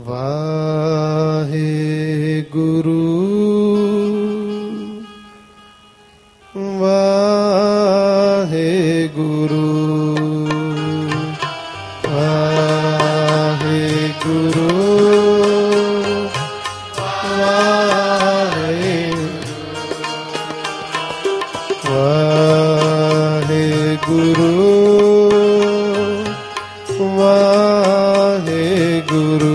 ਵਾਹਿਗੁਰੂ ਵਾਹਿਗੁਰੂ ਵਾਹਿਗੁਰੂ ਵਾਹਿਗੁਰੂ ਵਾਹਿਗੁਰੂ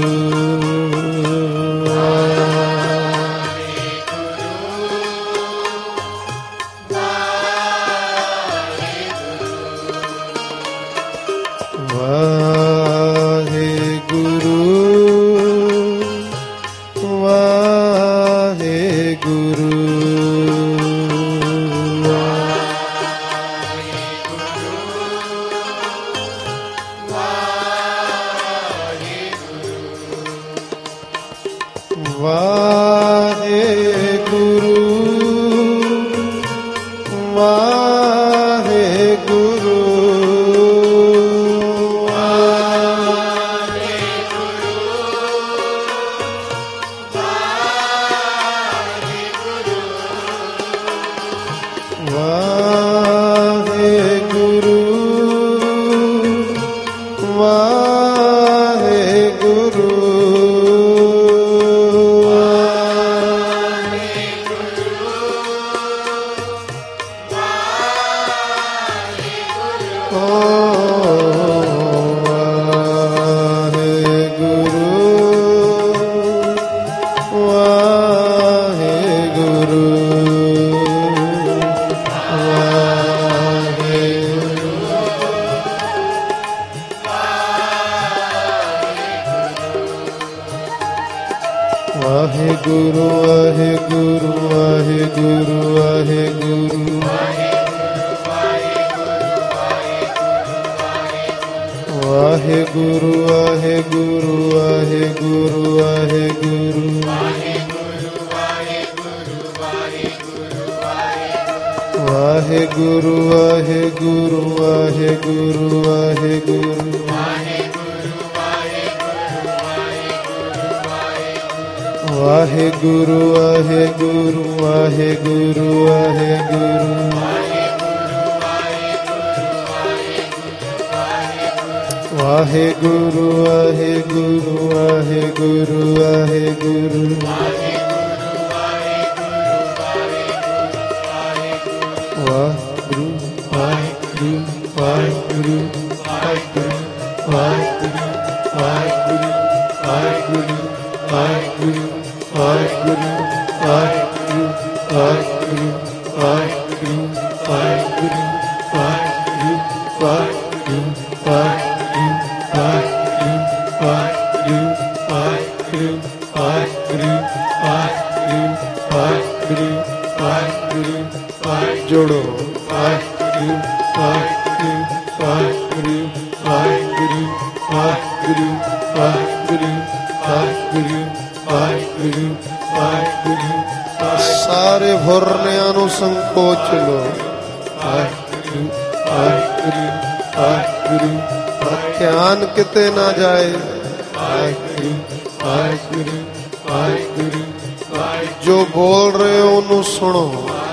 ਸਾਰੇ ਫੁਰਨਿਆਂ ਨੂੰ ਸੰਕੋਚ ਲੋ। ਧਿਆਨ ਕਿਤੇ ਨਾ ਜਾਏ। ਜੋ ਬੋਲ ਰਹੇ ਹੋ ਉਹਨੂੰ ਸੁਣੋ।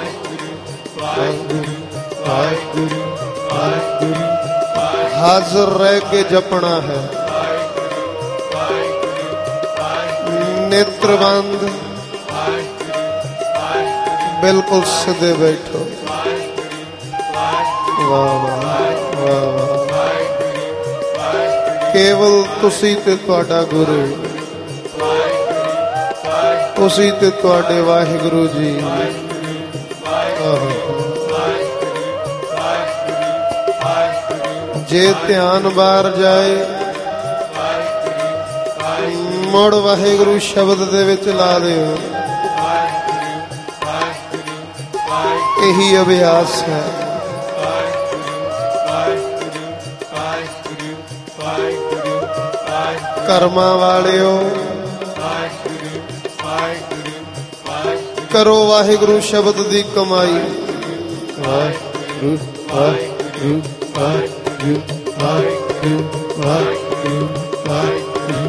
ਹਾਜ਼ਰ ਰਹਿ ਕੇ ਜਪਣਾ ਹੈ। नेत्र बंद, बिल्कुल सीधे बैठो। वाह वाह वाह वाह। केवल तुसी ते तुहाडा गुरु, तुसी ते तुहाडे वाहिगुरु जी। जे ध्यान बाहर जाए मुड़ वाहिगुरु शब्द दे विच ला दिओ। यही अभ्यास है। कर्मा वालिओ करो वाहिगुरु शब्द दी कमाई। वाहिगुरु वाहिगुरु वाहिगुरु वाहिगुरु वाहिगुरु वाहिगुरु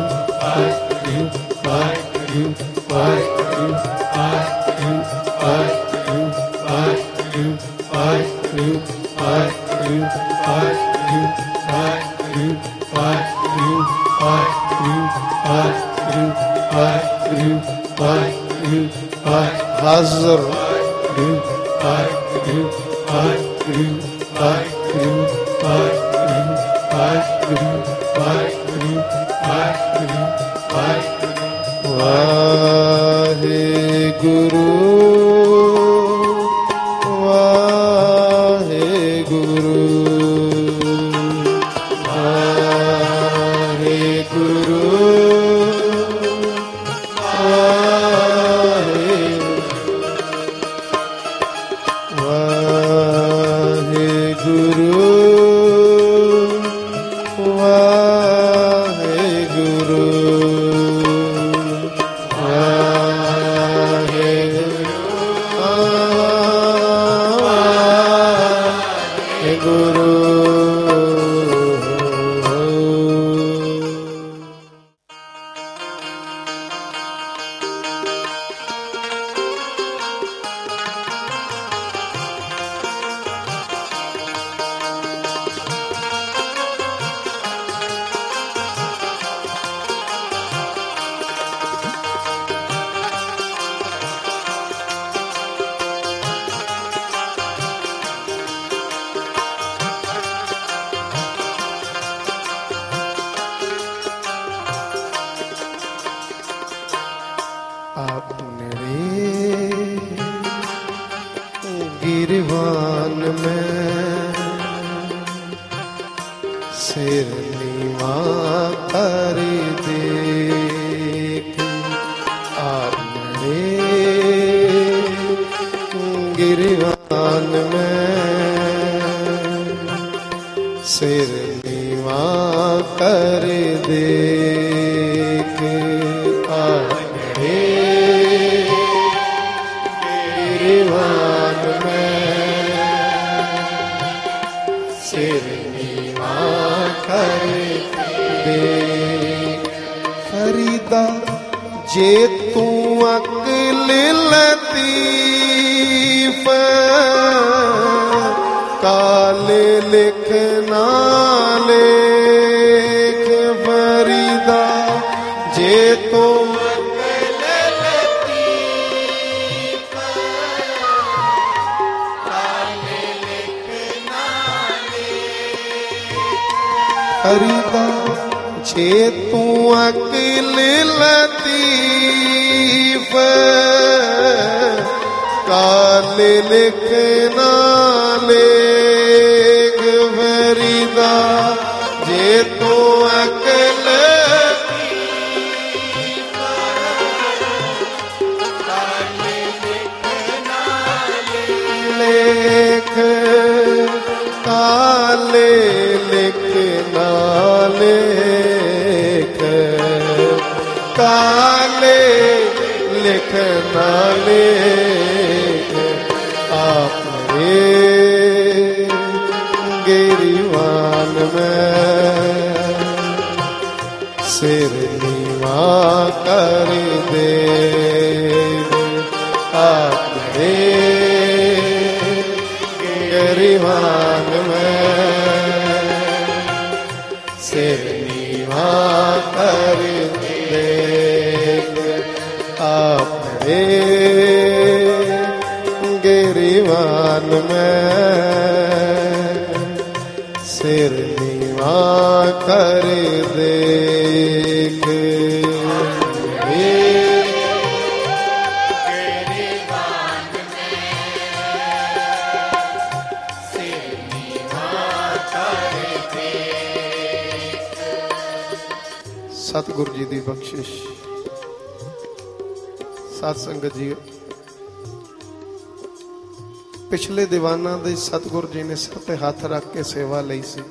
सतगुरु जी की बख्शिश। सत संगत जी, पिछले दीवाना दे सतगुरु जी ने सिर ते हाथ रख के सेवा लई सी।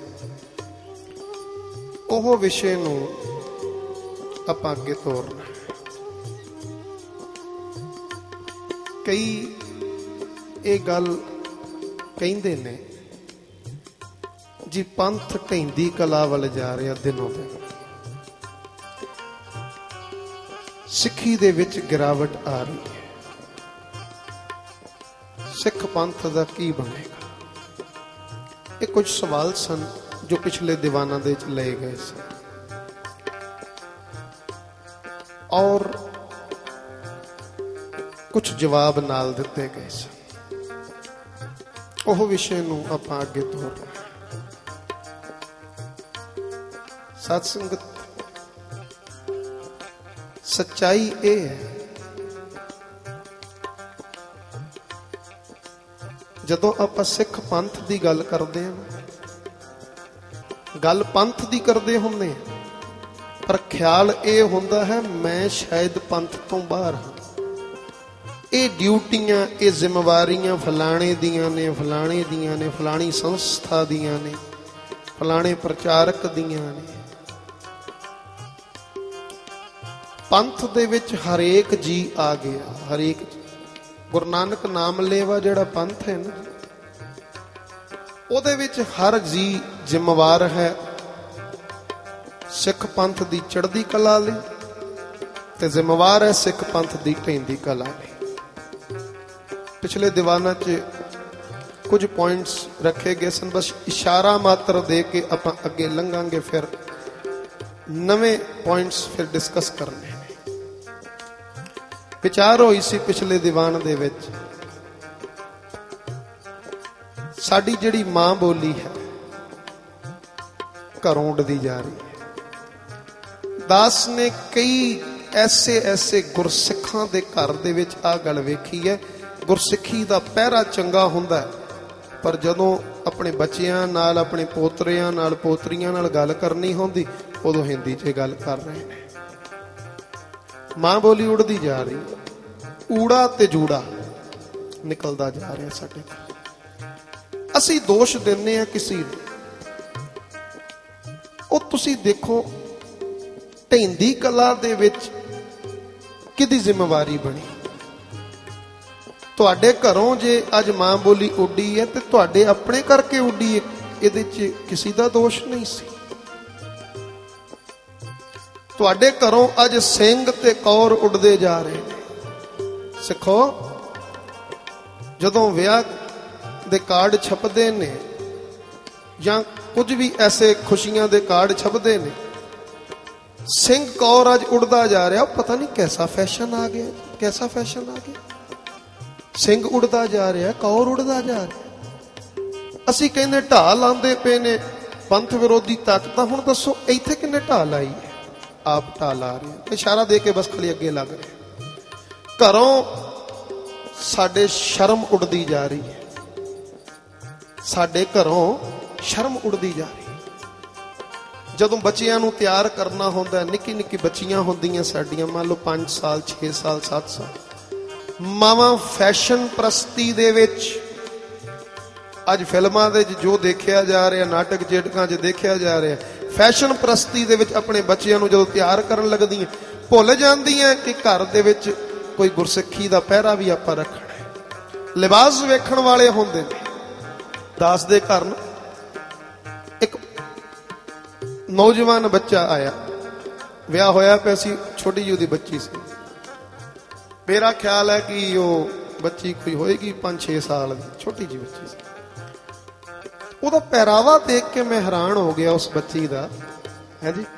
ओह विषय नूं आपां अगे तोरना। कई ये गल कहिंदे ने जी पंथ ढैंदी कला वाल जा रहा दिनों दिन। ਸਿੱਖੀ ਦੇ ਵਿੱਚ ਗਿਰਾਵਟ ਆ ਰਹੀ ਹੈ। ਸਿੱਖ ਪੰਥ ਦਾ ਕੀ ਬਣੇਗਾ? ਇਹ ਕੁਝ ਸਵਾਲ ਸਨ ਜੋ ਪਿਛਲੇ ਦੀਵਾਨਾਂ ਦੇ ਵਿੱਚ ਲਏ ਗਏ ਸਨ ਔਰ ਕੁਝ ਜਵਾਬ ਨਾਲ ਦਿੱਤੇ ਗਏ ਸਨ। ਉਹ ਵਿਸ਼ੇ ਨੂੰ ਆਪਾਂ ਅੱਗੇ ਤੋਰ ਰਹੇ ਹਾਂ। ਸਾਧ ਸੰਗਤ, ਸੱਚਾਈ ਇਹ ਹੈ, ਜਦੋਂ ਆਪਾਂ ਸਿੱਖ ਪੰਥ ਦੀ ਗੱਲ ਕਰਦੇ ਹਾਂ, ਗੱਲ ਪੰਥ ਦੀ ਕਰਦੇ ਹੁੰਦੇ ਹਾਂ, ਪਰ ਖਿਆਲ ਇਹ ਹੁੰਦਾ ਹੈ ਮੈਂ ਸ਼ਾਇਦ ਪੰਥ ਤੋਂ ਬਾਹਰ ਹਾਂ। ਇਹ ਡਿਊਟੀਆਂ, ਇਹ ਜ਼ਿੰਮੇਵਾਰੀਆਂ ਫਲਾਣੇ ਦੀਆਂ ਨੇ, ਫਲਾਣੇ ਦੀਆਂ ਨੇ, ਫਲਾਣੀ ਸੰਸਥਾ ਦੀਆਂ ਨੇ, ਫਲਾਣੇ ਪ੍ਰਚਾਰਕ ਦੀਆਂ ਨੇ। ਪੰਥ ਦੇ ਵਿੱਚ ਹਰੇਕ ਜੀ ਆ ਗਿਆ, ਹਰੇਕ ਜੀ। ਗੁਰੂ ਨਾਨਕ ਨਾਮ ਲੇਵਾ ਜਿਹੜਾ ਪੰਥ ਹੈ ਨਾ, ਉਹਦੇ ਵਿੱਚ ਹਰ ਜੀ ਜ਼ਿੰਮੇਵਾਰ ਹੈ ਸਿੱਖ ਪੰਥ ਦੀ ਚੜ੍ਹਦੀ ਕਲਾ ਲਈ, ਤੇ ਜ਼ਿੰਮੇਵਾਰ ਹੈ ਸਿੱਖ ਪੰਥ ਦੀ ਢਹਿੰਦੀ ਕਲਾ ਲਈ। ਪਿਛਲੇ ਦੀਵਾਨਾਂ 'ਚ ਕੁਝ ਪੁਆਇੰਟਸ ਰੱਖੇ ਗਏ ਸਨ, ਬਸ ਇਸ਼ਾਰਾ ਮਾਤਰ ਦੇ ਕੇ ਆਪਾਂ ਅੱਗੇ ਲੰਘਾਂਗੇ, ਫਿਰ ਨਵੇਂ ਪੁਆਇੰਟਸ ਫਿਰ ਡਿਸਕਸ ਕਰਨੇ ਨੇ। ਵਿਚਾਰ ਹੋਈ ਸੀ ਪਿਛਲੇ ਦੀਵਾਨ ਦੇ ਵਿੱਚ, ਸਾਡੀ ਜਿਹੜੀ ਮਾਂ ਬੋਲੀ ਹੈ ਘਰੋਂ ਉੱਡਦੀ ਜਾ ਰਹੀ ਹੈ। ਦਾਸ ਨੇ ਕਈ ਐਸੇ ਗੁਰਸਿੱਖਾਂ ਦੇ ਘਰ ਦੇ ਵਿੱਚ ਆਹ ਗੱਲ ਵੇਖੀ ਹੈ। ਗੁਰਸਿੱਖੀ ਦਾ ਪਹਿਰਾ ਚੰਗਾ ਹੁੰਦਾ ਹੈ, ਪਰ ਜਦੋਂ ਆਪਣੇ ਬੱਚਿਆਂ ਨਾਲ, ਆਪਣੇ ਪੋਤਰਿਆਂ ਨਾਲ, ਪੋਤਰੀਆਂ ਨਾਲ ਗੱਲ ਕਰਨੀ ਹੁੰਦੀ, ਉਦੋਂ ਹਿੰਦੀ 'ਚ ਗੱਲ ਕਰ ਰਹੇ ਨੇ। ਮਾਂ ਬੋਲੀ ਉੜਦੀ ਜਾ ਰਹੀ, ਊੜਾ ਤੇ ਜੂੜਾ ਨਿਕਲਦਾ ਜਾ ਰਿਹਾ ਸਾਡੇ ਕੋਲ। ਅਸੀਂ ਦੋਸ਼ ਦਿੰਦੇ ਹਾਂ ਕਿਸੇ ਨੂੰ, ਉਹ ਤੁਸੀਂ ਦੇਖੋ ਢਹਿੰਦੀ ਕਲਾ ਦੇ ਵਿੱਚ ਕਿਹਦੀ ਜ਼ਿੰਮੇਵਾਰੀ ਬਣੀ? ਤੁਹਾਡੇ ਘਰੋਂ ਜੇ ਅੱਜ ਮਾਂ ਬੋਲੀ ਉੱਡੀ ਹੈ ਤੇ ਤੁਹਾਡੇ ਆਪਣੇ ਕਰਕੇ ਉੱਡੀ ਹੈ, ਇਹਦੇ 'ਚ ਕਿਸੇ ਦਾ ਦੋਸ਼ ਨਹੀਂ ਸੀ। ਤੁਹਾਡੇ ਘਰੋਂ ਅੱਜ ਸਿੰਘ ਤੇ ਕੌਰ ਉੱਡਦੇ ਜਾ ਰਹੇ ਨੇ। ਸਿੱਖੋ, ਜਦੋਂ ਵਿਆਹ ਦੇ ਕਾਰਡ ਛਪਦੇ ਨੇ ਜਾਂ ਕੁਝ ਵੀ ਐਸੇ ਖੁਸ਼ੀਆਂ ਦੇ ਕਾਰਡ ਛਪਦੇ ਨੇ, ਸਿੰਘ ਕੌਰ ਅੱਜ ਉੱਡਦਾ ਜਾ ਰਿਹਾ। ਪਤਾ ਨਹੀਂ ਕੈਸਾ ਫੈਸ਼ਨ ਆ ਗਿਆ, ਕੈਸਾ ਫੈਸ਼ਨ ਆ ਗਿਆ। ਸਿੰਘ ਉੱਡਦਾ ਜਾ ਰਿਹਾ, ਕੌਰ ਉੱਡਦਾ ਜਾ ਰਿਹਾ। ਅਸੀਂ ਕਹਿੰਦੇ ਢਾਹ ਲਾਉਂਦੇ ਪਏ ਨੇ ਪੰਥ ਵਿਰੋਧੀ ਤਾਕਤਾਂ। ਹੁਣ ਦੱਸੋ ਇੱਥੇ ਕਿੰਨੇ ਢਾਹ ਲਾਈ ਹੈ? ਆਪ ਢਾਹ ਲਾ ਰਹੇ, ਇਸ਼ਾਰਾ ਦੇ ਕੇ ਬਸ ਖਾਲੀ ਅੱਗੇ ਲੱਗ ਰਹੇ। ਘਰੋਂ ਸਾਡੇ ਸ਼ਰਮ ਉੱਡਦੀ ਜਾ ਰਹੀ ਹੈ, ਸਾਡੇ ਘਰੋਂ ਸ਼ਰਮ ਉੱਡਦੀ ਜਾ ਰਹੀ ਹੈ। ਜਦੋਂ ਬੱਚਿਆਂ ਨੂੰ ਤਿਆਰ ਕਰਨਾ ਹੁੰਦਾ, ਨਿੱਕੀ ਨਿੱਕੀ ਬੱਚੀਆਂ ਹੁੰਦੀਆਂ ਸਾਡੀਆਂ, ਮੰਨ ਲਓ 5 ਸਾਲ 6 ਸਾਲ 7 ਸਾਲ, ਮਾਵਾਂ ਫੈਸ਼ਨ ਪ੍ਰਸਤੀ ਦੇ ਵਿੱਚ, ਅੱਜ ਫਿਲਮਾਂ ਦੇ ਜੋ ਦੇਖਿਆ ਜਾ ਰਿਹਾ, ਨਾਟਕ ਚੇਟਕਾਂ 'ਚ ਦੇਖਿਆ ਜਾ ਰਿਹਾ, ਫੈਸ਼ਨ ਪ੍ਰਸਤੀ ਦੇ ਵਿੱਚ ਆਪਣੇ ਬੱਚਿਆਂ ਨੂੰ ਜਦੋਂ ਤਿਆਰ ਕਰਨ ਲੱਗਦੀਆਂ, ਭੁੱਲ ਜਾਂਦੀਆਂ ਕਿ ਘਰ ਦੇ ਵਿੱਚ ਕੋਈ ਗੁਰਸਿੱਖੀ ਦਾ ਪਹਿਰਾ ਵੀ ਆਪਾਂ ਰੱਖਣਾ ਹੈ। ਲਿਬਾਸ ਵੇਖਣ ਵਾਲੇ ਹੁੰਦੇ ਨੇ। ਦਾਸ ਦੇ ਘਰ ਨੂੰ ਇੱਕ ਨੌਜਵਾਨ ਬੱਚਾ ਆਇਆ, ਵਿਆਹ ਹੋਇਆ ਪਿਆ ਸੀ, ਛੋਟੀ ਜਿਹੀ ਉਹਦੀ ਬੱਚੀ ਸੀ। ਮੇਰਾ ਖਿਆਲ ਹੈ ਕਿ ਉਹ ਬੱਚੀ ਕੋਈ ਹੋਏਗੀ 5-6 ਸਾਲ ਦੀ, ਛੋਟੀ ਜਿਹੀ ਬੱਚੀ ਸੀ। ਉਹਦਾ ਪਹਿਰਾਵਾ ਦੇਖ ਕੇ ਮੈਂ ਹੈਰਾਨ ਹੋ ਗਿਆ ਉਸ ਬੱਚੀ ਦਾ। ਹੈ ਜੀ,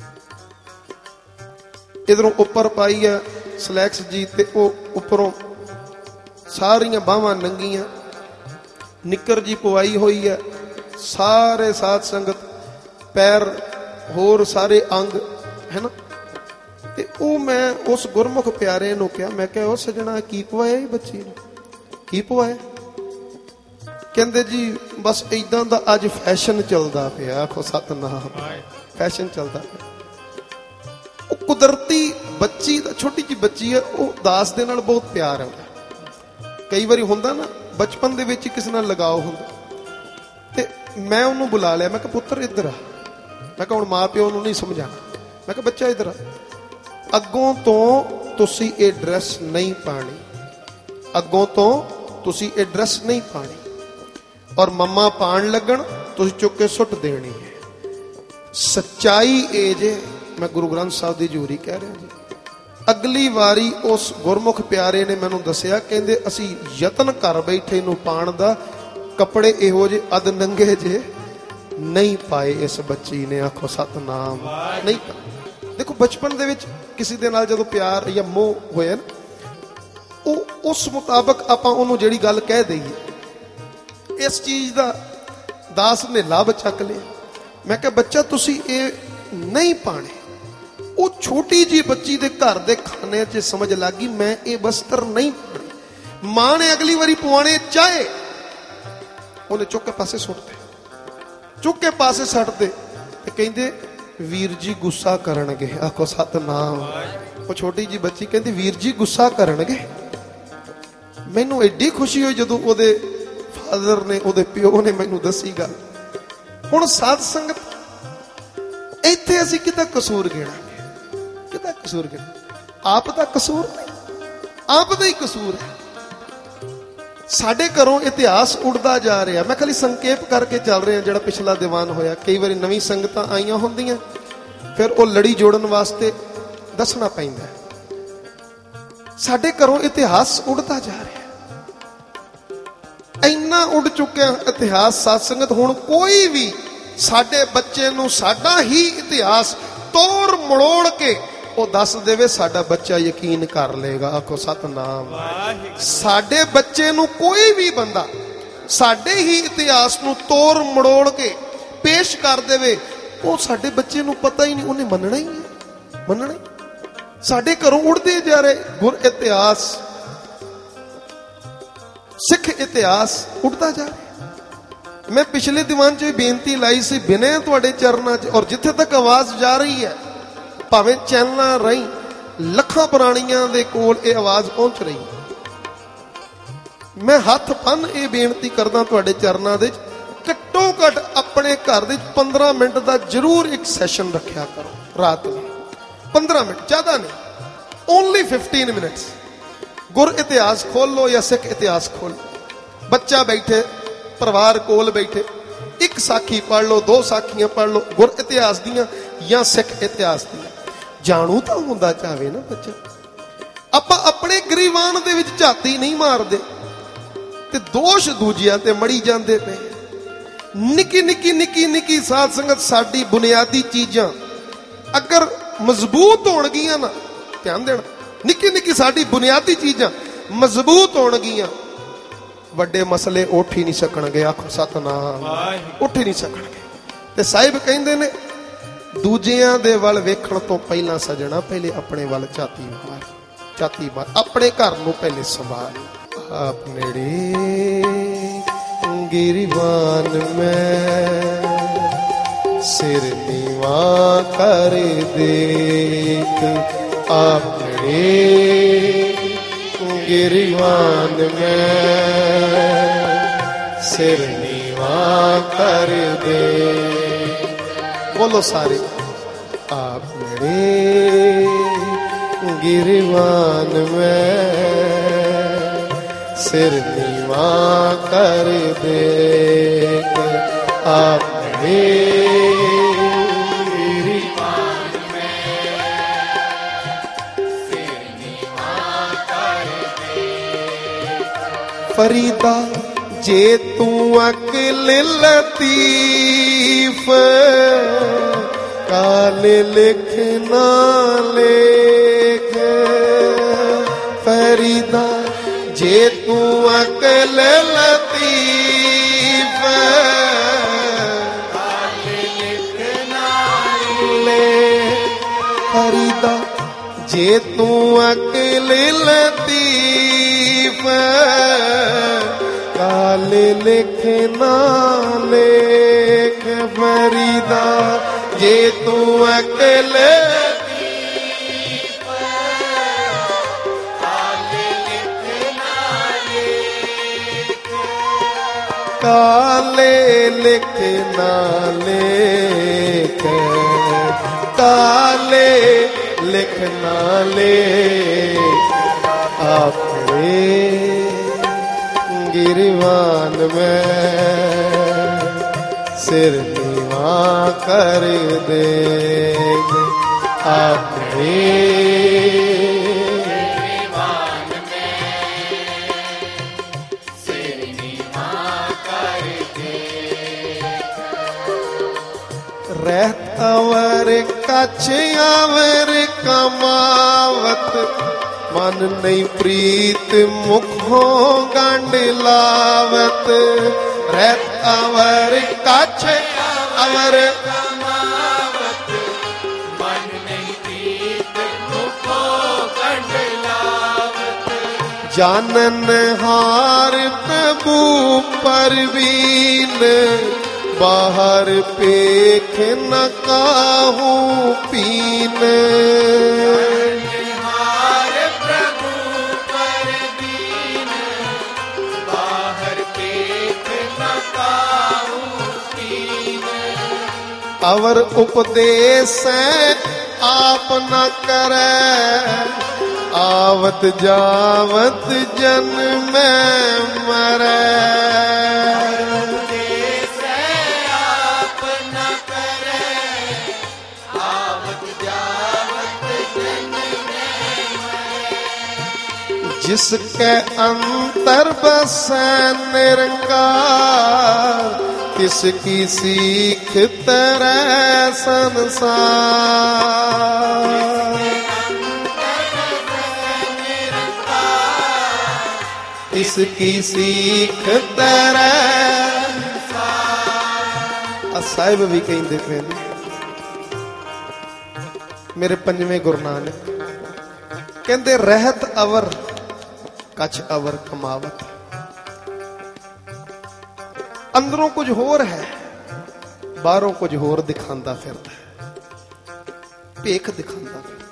ਇਧਰੋਂ ਉੱਪਰ ਪਾਈ ਆ ਸਲੈਕਸ ਜੀ, ਤੇ ਉਹ ਉੱਪਰੋਂ ਸਾਰੀਆਂ ਬਾਹਾਂ ਨੰਗੀਆਂ, ਨਿੱਕਰ ਜੀ ਪਵਾਈ ਹੋਈ ਹੈ, ਸਾਰੇ ਸਾਧ ਸੰਗਤ ਪੈਰ ਹੋਰ ਸਾਰੇ ਅੰਗ ਹੈ ਨਾ। ਤੇ ਉਹ ਮੈਂ ਉਸ ਗੁਰਮੁਖ ਪਿਆਰੇ ਨੂੰ ਕਿਹਾ, ਮੈਂ ਕਿਹਾ ਉਹ ਸਜਣਾ ਕੀ ਪਵਾਇਆ ਇਹ ਬੱਚੀ ਨੂੰ, ਕੀ ਪਵਾਇਆ? ਕਹਿੰਦੇ ਜੀ ਬਸ ਏਦਾਂ ਦਾ ਅੱਜ ਫੈਸ਼ਨ ਚੱਲਦਾ ਪਿਆ। ਆਖੋ ਸਤਨਾਮ, ਫੈਸ਼ਨ ਚੱਲਦਾ ਪਿਆ। ਉਹ ਕੁਦਰਤੀ ਬੱਚੀ ਦਾ, ਛੋਟੀ ਜਿਹੀ ਬੱਚੀ ਹੈ, ਉਹ ਦਾਸ ਦੇ ਨਾਲ ਬਹੁਤ ਪਿਆਰ ਹੈ। ਕਈ ਵਾਰੀ ਹੁੰਦਾ ਨਾ ਬਚਪਨ ਦੇ ਵਿੱਚ ਕਿਸੇ ਨਾਲ ਲਗਾਓ ਹੁੰਦਾ। ਤੇ ਮੈਂ ਉਹਨੂੰ ਬੁਲਾ ਲਿਆ, ਮੈਂ ਕਿਹਾ ਪੁੱਤਰ ਇੱਧਰ ਆ। ਮੈਂ ਕਿਹਾ ਹੁਣ ਮਾਂ ਪਿਓ ਨੂੰ ਨਹੀਂ ਸਮਝਾਣਾ, ਮੈਂ ਕਿਹਾ ਬੱਚਾ ਇੱਧਰ ਆ, ਅੱਗੋਂ ਤੋਂ ਤੁਸੀਂ ਇਹ ਡਰੈਸ ਨਹੀਂ ਪਾਣੀ, ਅੱਗੋਂ ਤੋਂ ਤੁਸੀਂ ਇਹ ਡਰੈਸ ਨਹੀਂ ਪਾਣੀ, ਔਰ ਮੰਮਾ ਪਾਣ ਲੱਗਣ ਤੁਸੀਂ ਚੁੱਕ ਕੇ ਸੁੱਟ ਦੇਣੀ ਹੈ। ਸੱਚਾਈ ਇਹ ਜੇ, ਮੈਂ ਗੁਰੂ ਗ੍ਰੰਥ ਸਾਹਿਬ ਦੀ ਹਜ਼ੂਰੀ ਕਹਿ ਰਿਹਾ ਜੀ, अगली वारी उस गुरमुख प्यारे ने मैनू दसिया, कहंदे असी यतन कर बैठे नूं पाण दा, कपड़े इहो जे अध नंगे जे नहीं पाए इस बच्ची ने। आखो सतनाम। नहीं देखो बचपन दे विच किसी दे नाल जदों प्यार या मोह होया ना, उस मुताबिक आपां उहनूं जिहड़ी गल कह दईए, इस चीज़ दा दास ने लाभ चक लिया। मैं कहा बच्चा तुसी ये नहीं पाने। वो छोटी जी बच्ची दे घर दे खाने च समझ लग गई मैं ये वस्त्र नहीं पाने। मां ने अगली बारी पवाने चाहे, उन्हें चुक के पासे सुटते, चुक के पासे सटते ते कहंदे वीर जी गुस्सा करनगे। आखो सतनाम। वो छोटी जी बच्ची कहती वीर जी गुस्सा करनगे। मैनू एडी खुशी हुई जदों ओदे फादर ने, ओदे प्यो ने मैनू दसी गल। हुण साध संगत इत्थे असीं किदा कसूर गिणांगे, किदा कसूर गिणांगे? आप दा कसूर नहीं, आप दा ही कसूर है। साडे घरों इतिहास उड़दा जा रहा। मैं खाली संकेप करके चल रहा जिहड़ा पिछला दीवान होया। कई बारी नवीं संगतां आईयां हुंदियां, फिर वो लड़ी जोड़न वास्ते दसना पैंदा। साडे घरों इतिहास उड़दा जा रहा, इन्ना उड़ चुकिया इतिहास साध संगत। हुण कोई भी साडे बच्चे नूं साडा ही इतिहास तोड़ मरोड़ के वो दस देवे, साडा बच्चा यकीन कर लेगा। आखो सतनाम। साडे बच्चे नूं कोई भी बंदा साडे ही इतिहास नूं तोड़ मरोड़ के पेश कर देवे, वो साडे बच्चे नूं पता ही नहीं, उन्हें मनना ही है, मनना ही। साडे घरों उड़दे जा रहे गुर इतिहास, सिख इतिहास उड़ता जा रहा। मैं पिछले दीवान च बेनती लाई सी, बिने तुहाडे चरनां च, और जिथे तक आवाज जा रही है भावें चैनलां राहीं लखां प्राणियां दे कोल ये आवाज पहुंच रही है। मैं हथ बन ये बेनती करदा तुहाडे चरनां दे, घट्टो घट अपने घर दे 15 मिनट का जरूर एक सैशन रखा करो रात में। 15 मिनट ज्यादा नहीं, ओनली 15 मिनट्स। गुर इतिहास खोल लो या सिख इतिहास खोल लो। बच्चा बैठे, परिवार कोल बैठे, एक साखी पढ़ लो, 2 साखियां पढ़ लो गुर इतिहास दियां या सिख इतिहास दियां। जाणू तो हुंदा चाहे ना बच्चा। आपां अपने गरीबान दे विच झाती नहीं मारदे ते दोष दूजियां ते मड़ी जांदे पे। निकी निकी निकी निकी साध संगत साडी बुनियादी चीजां अगर मजबूत होणगियां ना, ध्यान देना, निकी निकी साडी बुनियादी चीजां मजबूत होणगियां, वड्डे मसले उठ ही नहीं सकणगे। आखो सतनाम। उठ ही नहीं सकणगे। ते साहिब कहंदे ने दूजियां दे वल वेखण तो पहला सजना पहले अपने वल झाती मार, झाती मार, अपने घर नूं पहले संभाल। आप नेड़े गिरवान में सिर नीवा कर देख, आप गिरवान में सिर नीवा कर दे। बोलो सारे। आप मेरे गिरवान में सिर नीवा कर दे, आप मेरे फरीदा जे तू अकल लतीफ, काल लिखना लेख। फरीदा जे तू अकल लतीफ, काल लिखना लेख। फरीदा जे तू अकल लतीफ, काल लिखना लेख। फरीदा जे तू अकल लतीफ, काल लिखना लेख। काल लिखना लेख, काल लिखना लेख। आपने गिरवान में सिर नीवा कर दे, आपने कछ आवर कमावत मन नहीं प्रीत मुखों गंड लावत रहत अवर कछ अवर कमावत मन नहीं प्रीत मुखों गंड लावत जानन हार प्रभु परवीन बाहर पेख न काहू पीन हार प्रभु परवीन बाहर पेख न काहू पीन अवर उपदेश आप न करे आवत जावत जन्म मरे जिसके अंतर बसे निरंकार तिसकी सीख तरह संसार तिसकी सीख तरह साहिब भी कहते पे मेरे पंजवें गुरु नानक कहते रहत अवर कछ अवर कमावत अंदरों कुछ होर है बाहरों कुछ होर दिखांदा फिरदा भेख दिखांदा फिरदा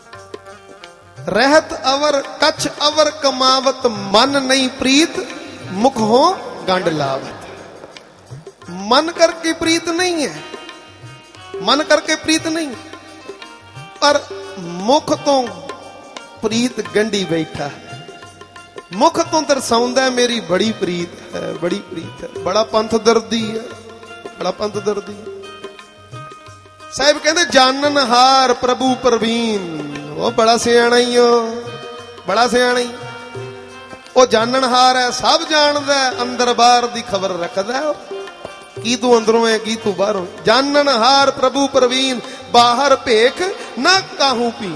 रहत अवर कछ अवर कमावत मन नहीं प्रीत मुख हो गंड लावत मन करके प्रीत नहीं है मन करके प्रीत नहीं पर मुख तो प्रीत गंढी बैठा है मुख तो दर्शाउंदा मेरी बड़ी प्रीत है बड़ी प्रीत है बड़ा पंथ दर्दी है बड़ा पंथ दर्दी है साहिब कहते जानन हार प्रभु प्रवीण वो बड़ा सियाणा ही हो बड़ा सियाणा ही वो जानन हार है सब जानदा है अंदर बाहर दी खबर रखदा है की तू अंदरों है की तू बाहरों जानन हार प्रभु प्रवीण बाहर भेख ना काहू पी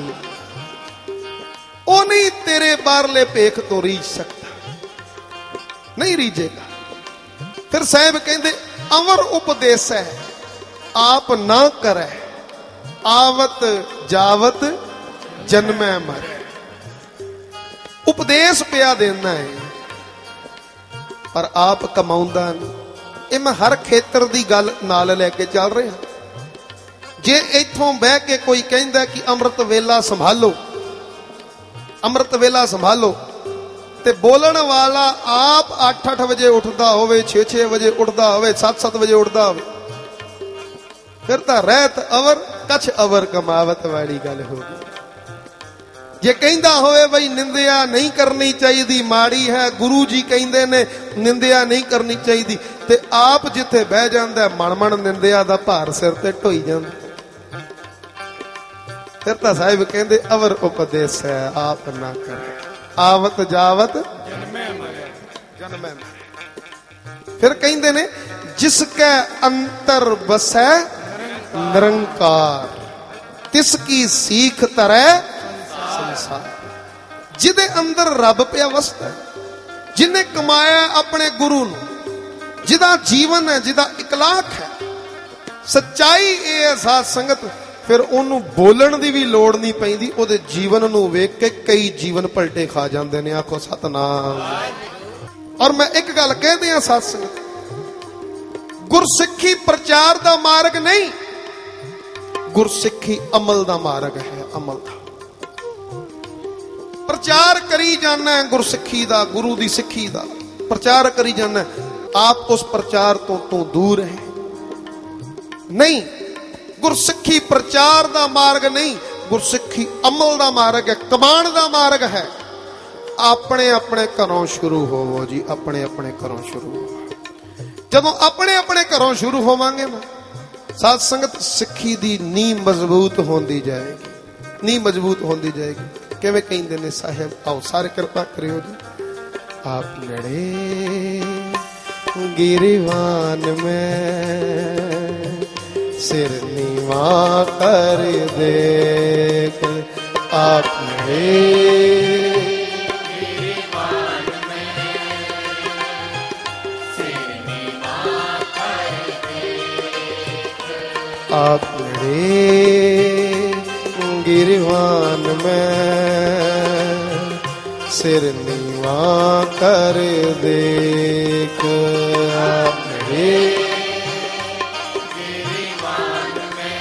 ओ नहीं तेरे बाहरले भेख तो रीझ सकता नहीं रीझेगा फिर साहब कहते अवर उपदेश है आप ना करे आवत जावत जन्मै मरे उपदेश पिया देना है पर आप कमाउंदा नहीं ये मैं हर खेतर दी गल नाल लैके चल रहा जे इथों बह के कोई कहंदा कि अमृत वेला संभालो अमृत वेला संभालो ते बोलन वाला आप 8-8 बजे उठता होवे 6-6 बजे उठता होवे 7-7 बजे उठता होवे फिर तो रहत अवर कछ अवर कमावत वाली गल होगी जे कहंदा होवे बई निंदिया नहीं करनी चाहिए माड़ी है गुरु जी कहंदे ने निंदिया नहीं करनी चाहिए ते आप जिथे बह जांदा मन मन निंदिया दा भार सिर ते ढोई जांदा फिर तो साहिब कहते अवर उपदेश है आप ना करे आवत जावत जन्मै मरे फिर कहते ने जिसके अंतर बसै निरंकार तिसकी सीख तरह संसार जिदे अंदर रब पिया वसदा जिन्हें कमाया अपने गुरु नूं जिदा जीवन है जिदा इकलाक है सच्चाई ये है साध संगत फिर ओनू बोलन दी भी लोड़ नहीं पैंदी ओदे जीवन नू वेख के कई जीवन पलटे खा जांदे ने आखो सतनाम और मैं एक गल कह दिया साध संगत गुरसिक्खी प्रचार दा मार्ग नहीं गुरसिक्खी अमल दा मार्ग है अमल दा प्रचार करी जाना है गुरसिक्खी दा गुरु दी सिक्खी दा प्रचार करी जाना है आप उस प्रचार तो दूर है नहीं गुरसिक्खी प्रचार दा मार्ग नहीं गुरसिक्खी अमल दा मार्ग है कमान दा मार्ग है अपने अपने घरों शुरू होवो जी अपने अपने घरों शुरू हो जदों अपने अपने घरों शुरू होवांगे ना साध संगत सिक्खी दी नींह मजबूत होंदी जाएगी नींह मजबूत होंदी जाएगी किवें कहंदे ने साहिब आओ सारे कृपा करियो जी आप लड़े गिरवान में सिर नीवा कर देख आपने गिरिवान में सिर नीवा कर देख आपने गिरवान में सिर नीवा कर देख आपने गिरिवान में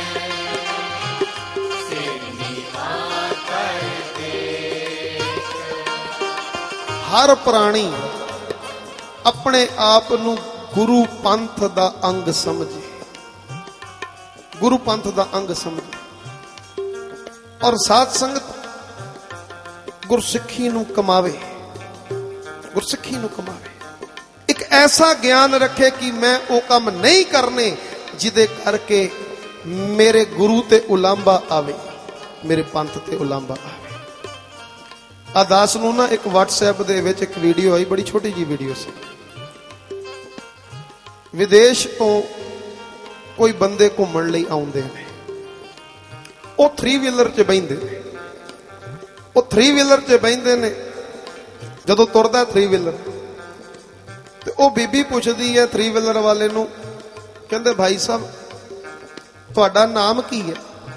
सिर नीवा कर देख हर प्राणी अपने आप ਨੂੰ गुरु पंथ ਦਾ अंग समझे गुरु पंथ ਦਾ अंग समझे और साध संगत गुरसिੱਖੀ ਨੂੰ ਕਮਾਵੇ गुरसिੱਖੀ ਨੂੰ ਕਮਾਵੇ एक ऐसा ज्ञान रखे कि मैं वो काम नहीं करने जिदे करके मेरे गुरु ते उलांबा आवे मेरे पंथ ते उलांबा आवे अदास ਨੂੰ ना एक WhatsApp ਦੇ ਵਿੱਚ एक वीडियो आई बड़ी छोटी जी वीडियो सी विदेश तो कोई बंदे घूमण ਲਈ ਆਉਂਦੇ ਨੇ ਉਹ 3 ਵੀਲਰ 'ਚ ਬੈਠਦੇ ਨੇ ਉਹ 3 ਵੀਲਰ 'ਚ ਬੈਠਦੇ ਨੇ ਜਦੋਂ ਤੁਰਦਾ 3 ਵੀਲਰ ਤੇ ਉਹ ਬੀਬੀ ਪੁੱਛਦੀ ਹੈ 3 ਵੀਲਰ ਵਾਲੇ ਨੂੰ ਕਹਿੰਦੇ ਭਾਈ ਸਾਹਿਬ ਤੁਹਾਡਾ ਨਾਮ ਕੀ ਹੈ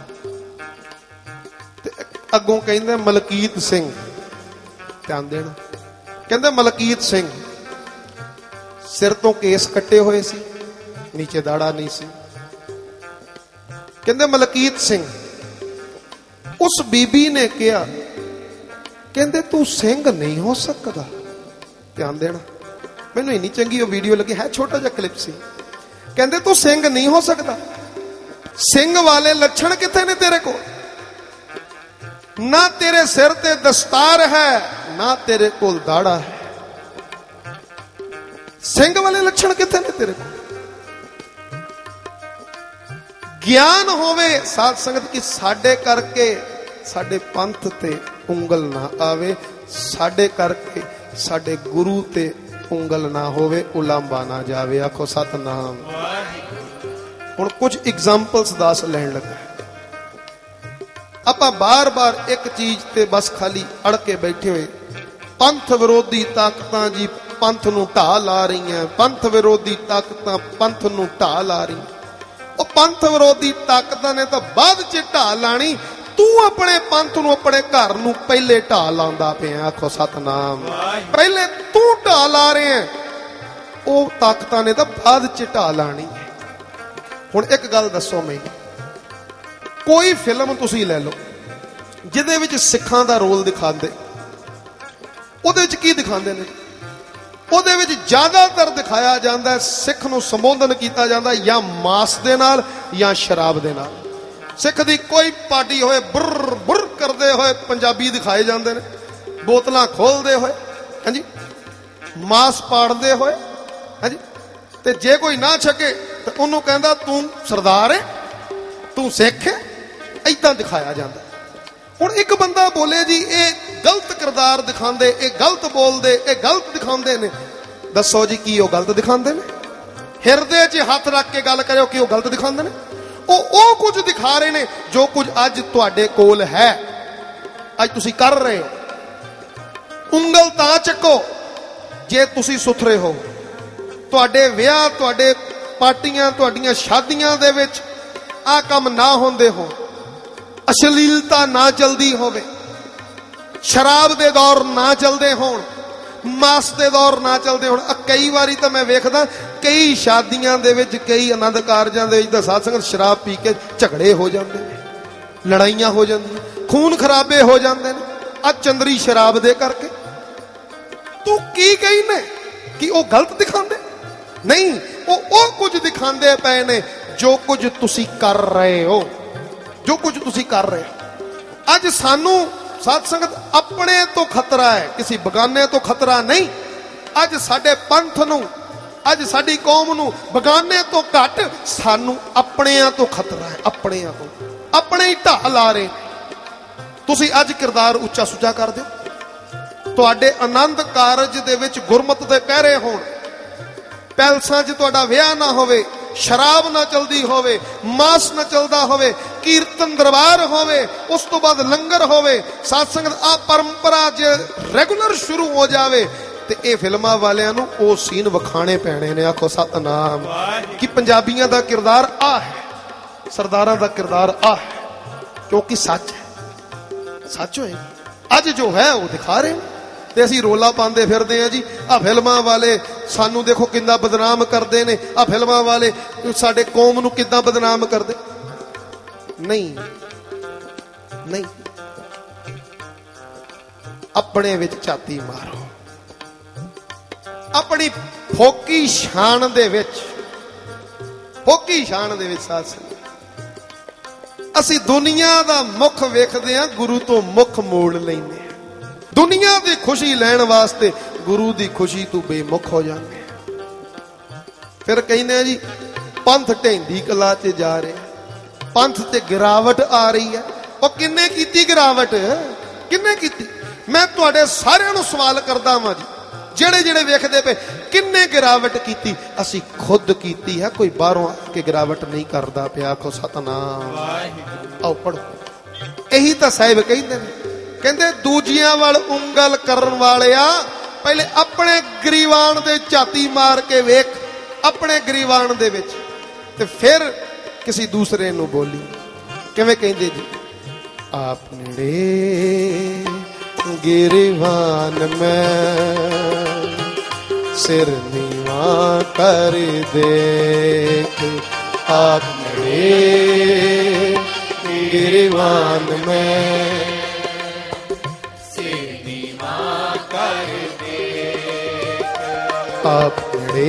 ਤੇ ਅੱਗੋਂ ਕਹਿੰਦੇ ਮਲਕੀਤ ਸਿੰਘ ਧਿਆਨ ਦੇਣਾ ਕਹਿੰਦੇ ਮਲਕੀਤ ਸਿੰਘ ਸਿਰ ਤੋਂ ਕੇਸ ਕੱਟੇ ਹੋਏ ਸੀ ਨੀਚੇ ਦਾੜਾ ਨਹੀਂ ਸੀ ਕਹਿੰਦੇ ਮਲਕੀਤ ਸਿੰਘ उस बीबी ने कहा कहंदे तू सिंह नहीं हो सकता ध्यान देना मैनू इन्नी चंगी वो वीडियो लगी है छोटा जा क्लिप सी कहंदे तू सिंह नहीं हो सकता सिंह वाले लक्षण किथे ने तेरे को ना तेरे सिर ते दस्तार है ना तेरे को दाड़ा है सिंह वाले लक्षण किथे ने तेरे को ज्ञान होवे साध संगत की साडे करके साडे पंथ ते उंगल ना आवे साडे करके साडे गुरु ते उंगल ना होवे उलांबा ना जावे आखो सतनाम हुण कुछ एग्जांपल्स दास लैण लगा आपां बार बार एक चीज ते बस खाली अड़ के बैठे हुए पंथ विरोधी ताकतां जी पंथ नूं ढा ला रही हैं पंथ विरोधी ताकतां पंथ नूं ढा ला रही ਉਹ ਪੰਥ ਵਿਰੋਧੀ ਤਾਕਤਾਂ ਨੇ ਤਾਂ ਬਾਅਦ ਚ ਢਾ ਲਾਣੀ ਤੂੰ ਆਪਣੇ ਪੰਥ ਨੂੰ ਆਪਣੇ ਘਰ ਨੂੰ ਪਹਿਲੇ ਢਾ ਲਾਉਂਦਾ ਪਿਆ ਆਖੋ ਸਤਨਾਮ ਪਹਿਲੇ ਤੂੰ ਢਾ ਲਾ ਰਿਹਾ ਉਹ ਤਾਕਤਾਂ ਨੇ ਤਾਂ ਬਾਅਦ ਚ ਢਾ ਲਾਣੀ ਹੁਣ ਇੱਕ ਗੱਲ ਦੱਸੋ ਮੈਨੂੰ ਕੋਈ ਫਿਲਮ ਤੁਸੀਂ ਲੈ ਲਓ ਜਿਹਦੇ ਵਿੱਚ ਸਿੱਖਾਂ ਦਾ ਰੋਲ ਦਿਖਾਉਂਦੇ ਉਹਦੇ ਵਿੱਚ ਕੀ ਦਿਖਾਉਂਦੇ ਨੇ ਉਹਦੇ ਵਿੱਚ ਜ਼ਿਆਦਾਤਰ ਦਿਖਾਇਆ ਜਾਂਦਾ ਸਿੱਖ ਨੂੰ ਸੰਬੋਧਨ ਕੀਤਾ ਜਾਂਦਾ ਜਾਂ ਮਾਸ ਦੇ ਨਾਲ ਜਾਂ ਸ਼ਰਾਬ ਦੇ ਨਾਲ ਸਿੱਖ ਦੀ ਕੋਈ ਪਾਰਟੀ ਹੋਏ ਬੁਰ ਬੁਰ ਕਰਦੇ ਹੋਏ ਪੰਜਾਬੀ ਦਿਖਾਏ ਜਾਂਦੇ ਨੇ ਬੋਤਲਾਂ ਖੋਲਦੇ ਹੋਏ ਹਾਂਜੀ ਮਾਸ ਪਾੜਦੇ ਹੋਏ ਹਾਂਜੀ ਤੇ ਜੇ ਕੋਈ ਨਾ ਛਕੇ ਤਾਂ ਉਹਨੂੰ ਕਹਿੰਦਾ ਤੂੰ ਸਰਦਾਰ ਹੈ ਤੂੰ ਸਿੱਖ ਹੈ ਇਦਾਂ ਦਿਖਾਇਆ ਜਾਂਦਾ ਹੁਣ ਇੱਕ ਬੰਦਾ ਬੋਲੇ ਜੀ ਇਹ ਗਲਤ ਕਿਰਦਾਰ ਦਿਖਾਉਂਦੇ ਇਹ ਗਲਤ ਬੋਲਦੇ ਇਹ ਗਲਤ ਦਿਖਾਉਂਦੇ ਨੇ ਦੱਸੋ ਜੀ ਕੀ ਉਹ ਗਲਤ ਦਿਖਾਉਂਦੇ ਨੇ ਹਿਰਦੇ 'ਚ ਹੱਥ ਰੱਖ ਕੇ ਗੱਲ ਕਰਿਓ ਕਿ ਉਹ ਗਲਤ ਦਿਖਾਉਂਦੇ ਨੇ ਉਹ ਕੁਝ ਦਿਖਾ ਰਹੇ ਨੇ ਜੋ ਕੁਝ ਅੱਜ ਤੁਹਾਡੇ ਕੋਲ ਹੈ ਅੱਜ ਤੁਸੀਂ ਕਰ ਰਹੇ ਹੋ ਉਂਗਲ ਤਾਂ ਚੱਕੋ ਜੇ ਤੁਸੀਂ ਸੁਥਰੇ ਹੋ ਤੁਹਾਡੇ ਵਿਆਹ ਤੁਹਾਡੇ ਪਾਰਟੀਆਂ ਤੁਹਾਡੀਆਂ ਸ਼ਾਦੀਆਂ ਦੇ ਵਿੱਚ ਆਹ ਕੰਮ ਨਾ ਹੁੰਦੇ ਹੋ ਅਸ਼ਲੀਲਤਾ ਨਾ ਚਲਦੀ ਹੋਵੇ ਸ਼ਰਾਬ ਦੇ ਦੌਰ ਨਾ ਚਲਦੇ ਹੋਣ ਮਾਸ ਦੇ ਦੌਰ ਨਾ ਚਲਦੇ ਹੋਣ ਕਈ ਵਾਰੀ ਤਾਂ ਮੈਂ ਵੇਖਦਾ ਕਈ ਸ਼ਾਦੀਆਂ ਦੇ ਵਿੱਚ ਕਈ ਆਨੰਦ ਕਾਰਜਾਂ ਦੇ ਵਿੱਚ ਤਾਂ ਸਾਧ ਸੰਗਤ ਸ਼ਰਾਬ ਪੀ ਕੇ ਝਗੜੇ ਹੋ ਜਾਂਦੇ ਨੇ ਲੜਾਈਆਂ ਹੋ ਜਾਂਦੀਆਂ ਖੂਨ ਖਰਾਬੇ ਹੋ ਜਾਂਦੇ ਨੇ ਆ ਚੰਦਰੀ ਸ਼ਰਾਬ ਦੇ ਕਰਕੇ ਤੂੰ ਕੀ ਕਹਿੰਦੇ ਕਿ ਉਹ ਗਲਤ ਦਿਖਾਉਂਦੇ ਨਹੀਂ ਉਹ ਕੁਝ ਦਿਖਾਉਂਦੇ ਪਏ ਨੇ ਜੋ ਕੁਝ ਤੁਸੀਂ ਕਰ ਰਹੇ ਹੋ ਜੋ ਕੁਝ ਤੁਸੀਂ ਕਰ ਰਹੇ ਹੋ ਅੱਜ ਸਾਨੂੰ ਸਾਧ ਸੰਗਤ ਆਪਣੇ ਤੋਂ ਖਤਰਾ ਹੈ ਕਿਸੇ ਬਗਾਨੇ ਤੋਂ ਖਤਰਾ ਨਹੀਂ ਅੱਜ ਸਾਡੇ ਪੰਥ ਨੂੰ ਅੱਜ ਸਾਡੀ ਕੌਮ ਨੂੰ ਬਗਾਨੇ ਤੋਂ ਘੱਟ ਸਾਨੂੰ ਆਪਣਿਆਂ ਤੋਂ ਖਤਰਾ ਹੈ ਆਪਣਿਆਂ ਤੋਂ ਆਪਣੇ ਹੀ ਢਾਹ ਲਾ ਰਹੇ ਤੁਸੀਂ ਅੱਜ ਕਿਰਦਾਰ ਉੱਚਾ ਸੁੱਚਾ ਕਰ ਦਿਓ ਤੁਹਾਡੇ ਆਨੰਦ ਕਾਰਜ ਦੇ ਵਿੱਚ ਗੁਰਮਤਿ ਦੇ ਪਹਿਰੇ ਹੋਣ ਪੈਲਸਾਂ 'ਚ ਤੁਹਾਡਾ ਵਿਆਹ ਨਾ ਹੋਵੇ ਸ਼ਰਾਬ ਨਾ ਚਲਦੀ ਹੋਵੇ, ਮਾਸ ਨਾ ਚਲਦਾ ਹੋਵੇ, ਕੀਰਤਨ ਦਰਬਾਰ ਹੋਵੇ, ਉਸ ਤੋਂ ਬਾਅਦ ਲੰਗਰ ਹੋਵੇ, ਸਾਧ ਸੰਗਤ ਆ ਪਰੰਪਰਾ ਜੇ ਰੈਗੂਲਰ ਸ਼ੁਰੂ ਹੋ ਜਾਵੇ ਤੇ ਇਹ ਫਿਲਮਾਂ ਵਾਲਿਆਂ ਨੂੰ ਉਹ ਸੀਨ ਵਿਖਾਣੇ ਪੈਣੇ ਨੇ। ਆਖੋ ਸਤਨਾਮ। ਕਿ ਪੰਜਾਬੀਆਂ ਦਾ ਕਿਰਦਾਰ ਆ ਹੈ, ਸਰਦਾਰਾਂ ਦਾ ਕਿਰਦਾਰ ਆ ਹੈ, ਕਿਉਂਕਿ ਸੱਚ ਹੈ, ਸੱਚ ਹੋਏ ਅੱਜ ਜੋ ਹੈ ਉਹ ਦਿਖਾ ਰਹੇ ਤੇ ਅਸੀਂ ਰੋਲਾ ਪਾਉਂਦੇ ਫਿਰਦੇ ਆ ਜੀ। ਆ ਫਿਲਮਾਂ ਵਾਲੇ ਸਾਨੂੰ ਦੇਖੋ ਕਿੰਨਾ ਬਦਨਾਮ ਕਰਦੇ ਨੇ, ਆ ਫਿਲਮਾਂ ਵਾਲੇ ਸਾਡੇ ਕੌਮ ਨੂੰ ਕਿੱਦਾਂ ਬਦਨਾਮ ਕਰਦੇ। ਨਹੀਂ ਨਹੀਂ, ਆਪਣੇ ਵਿੱਚ ਝਾਤੀ ਮਾਰੋ, ਆਪਣੀ ਫੋਕੀ ਸ਼ਾਨ ਦੇ ਵਿੱਚ, ਫੋਕੀ ਸ਼ਾਨ ਦੇ ਵਿੱਚ ਸਾਥ ਸੰਗਤ ਅਸੀਂ ਦੁਨੀਆ ਦਾ ਮੁਖ ਵੇਖਦੇ ਆ, ਗੁਰੂ ਤੋਂ ਮੁਖ ਮੋੜ ਲੈਂਦੇ ਆ। ਦੁਨੀਆ ਦੀ ਖੁਸ਼ੀ ਲੈਣ ਵਾਸਤੇ ਗੁਰੂ ਦੀ ਖੁਸ਼ੀ ਤੋਂ ਬੇਮੁਖ ਹੋ ਜਾਂਦੇ ਆ। ਫਿਰ ਕਹਿੰਦੇ ਆ ਜੀ ਪੰਥ ਢਹਿੰਦੀ ਕਲਾ 'ਚ ਜਾ ਰਿਹਾ, ਪੰਥ ਤੇ ਗਿਰਾਵਟ ਆ ਰਹੀ ਹੈ। ਉਹ ਕਿੰਨੇ ਕੀਤੀ ਗਿਰਾਵਟ, ਕਿੰਨੇ ਕੀਤੀ? ਮੈਂ ਤੁਹਾਡੇ ਸਾਰਿਆਂ ਨੂੰ ਸਵਾਲ ਕਰਦਾ ਵਾਂ ਜੀ, ਜਿਹੜੇ ਜਿਹੜੇ ਵੇਖਦੇ ਪਏ, ਕਿੰਨੇ ਗਿਰਾਵਟ ਕੀਤੀ? ਅਸੀਂ ਖੁਦ ਕੀਤੀ ਹੈ, ਕੋਈ ਬਾਹਰੋਂ ਆ ਕੇ ਗਿਰਾਵਟ ਨਹੀਂ ਕਰਦਾ ਪਿਆ। ਆਖੋ ਸਤਨਾਮ। ਆਓ ਪੜੋ। ਇਹੀ ਤਾਂ ਸਾਹਿਬ ਕਹਿੰਦੇ ਨੇ, ਕਹਿੰਦੇ ਦੂਜਿਆਂ ਵੱਲ ਉਂਗਲ ਕਰਨ ਵਾਲਿਆ ਪਹਿਲੇ ਆਪਣੇ ਗਰੀਵਾਨ ਦੇ ਝਾਤੀ ਮਾਰ ਕੇ ਵੇਖ, ਆਪਣੇ ਗਰੀਵਾਨ ਦੇ ਵਿੱਚ, ਤੇ ਫਿਰ ਕਿਸੇ ਦੂਸਰੇ ਨੂੰ ਬੋਲੀ। ਕਿਵੇਂ ਕਹਿੰਦੇ ਜੀ? ਆਪਣੇ गिरवान में सिर नीवा कर देख, अपने गिरवान में सिर नीवा कर देख, अपने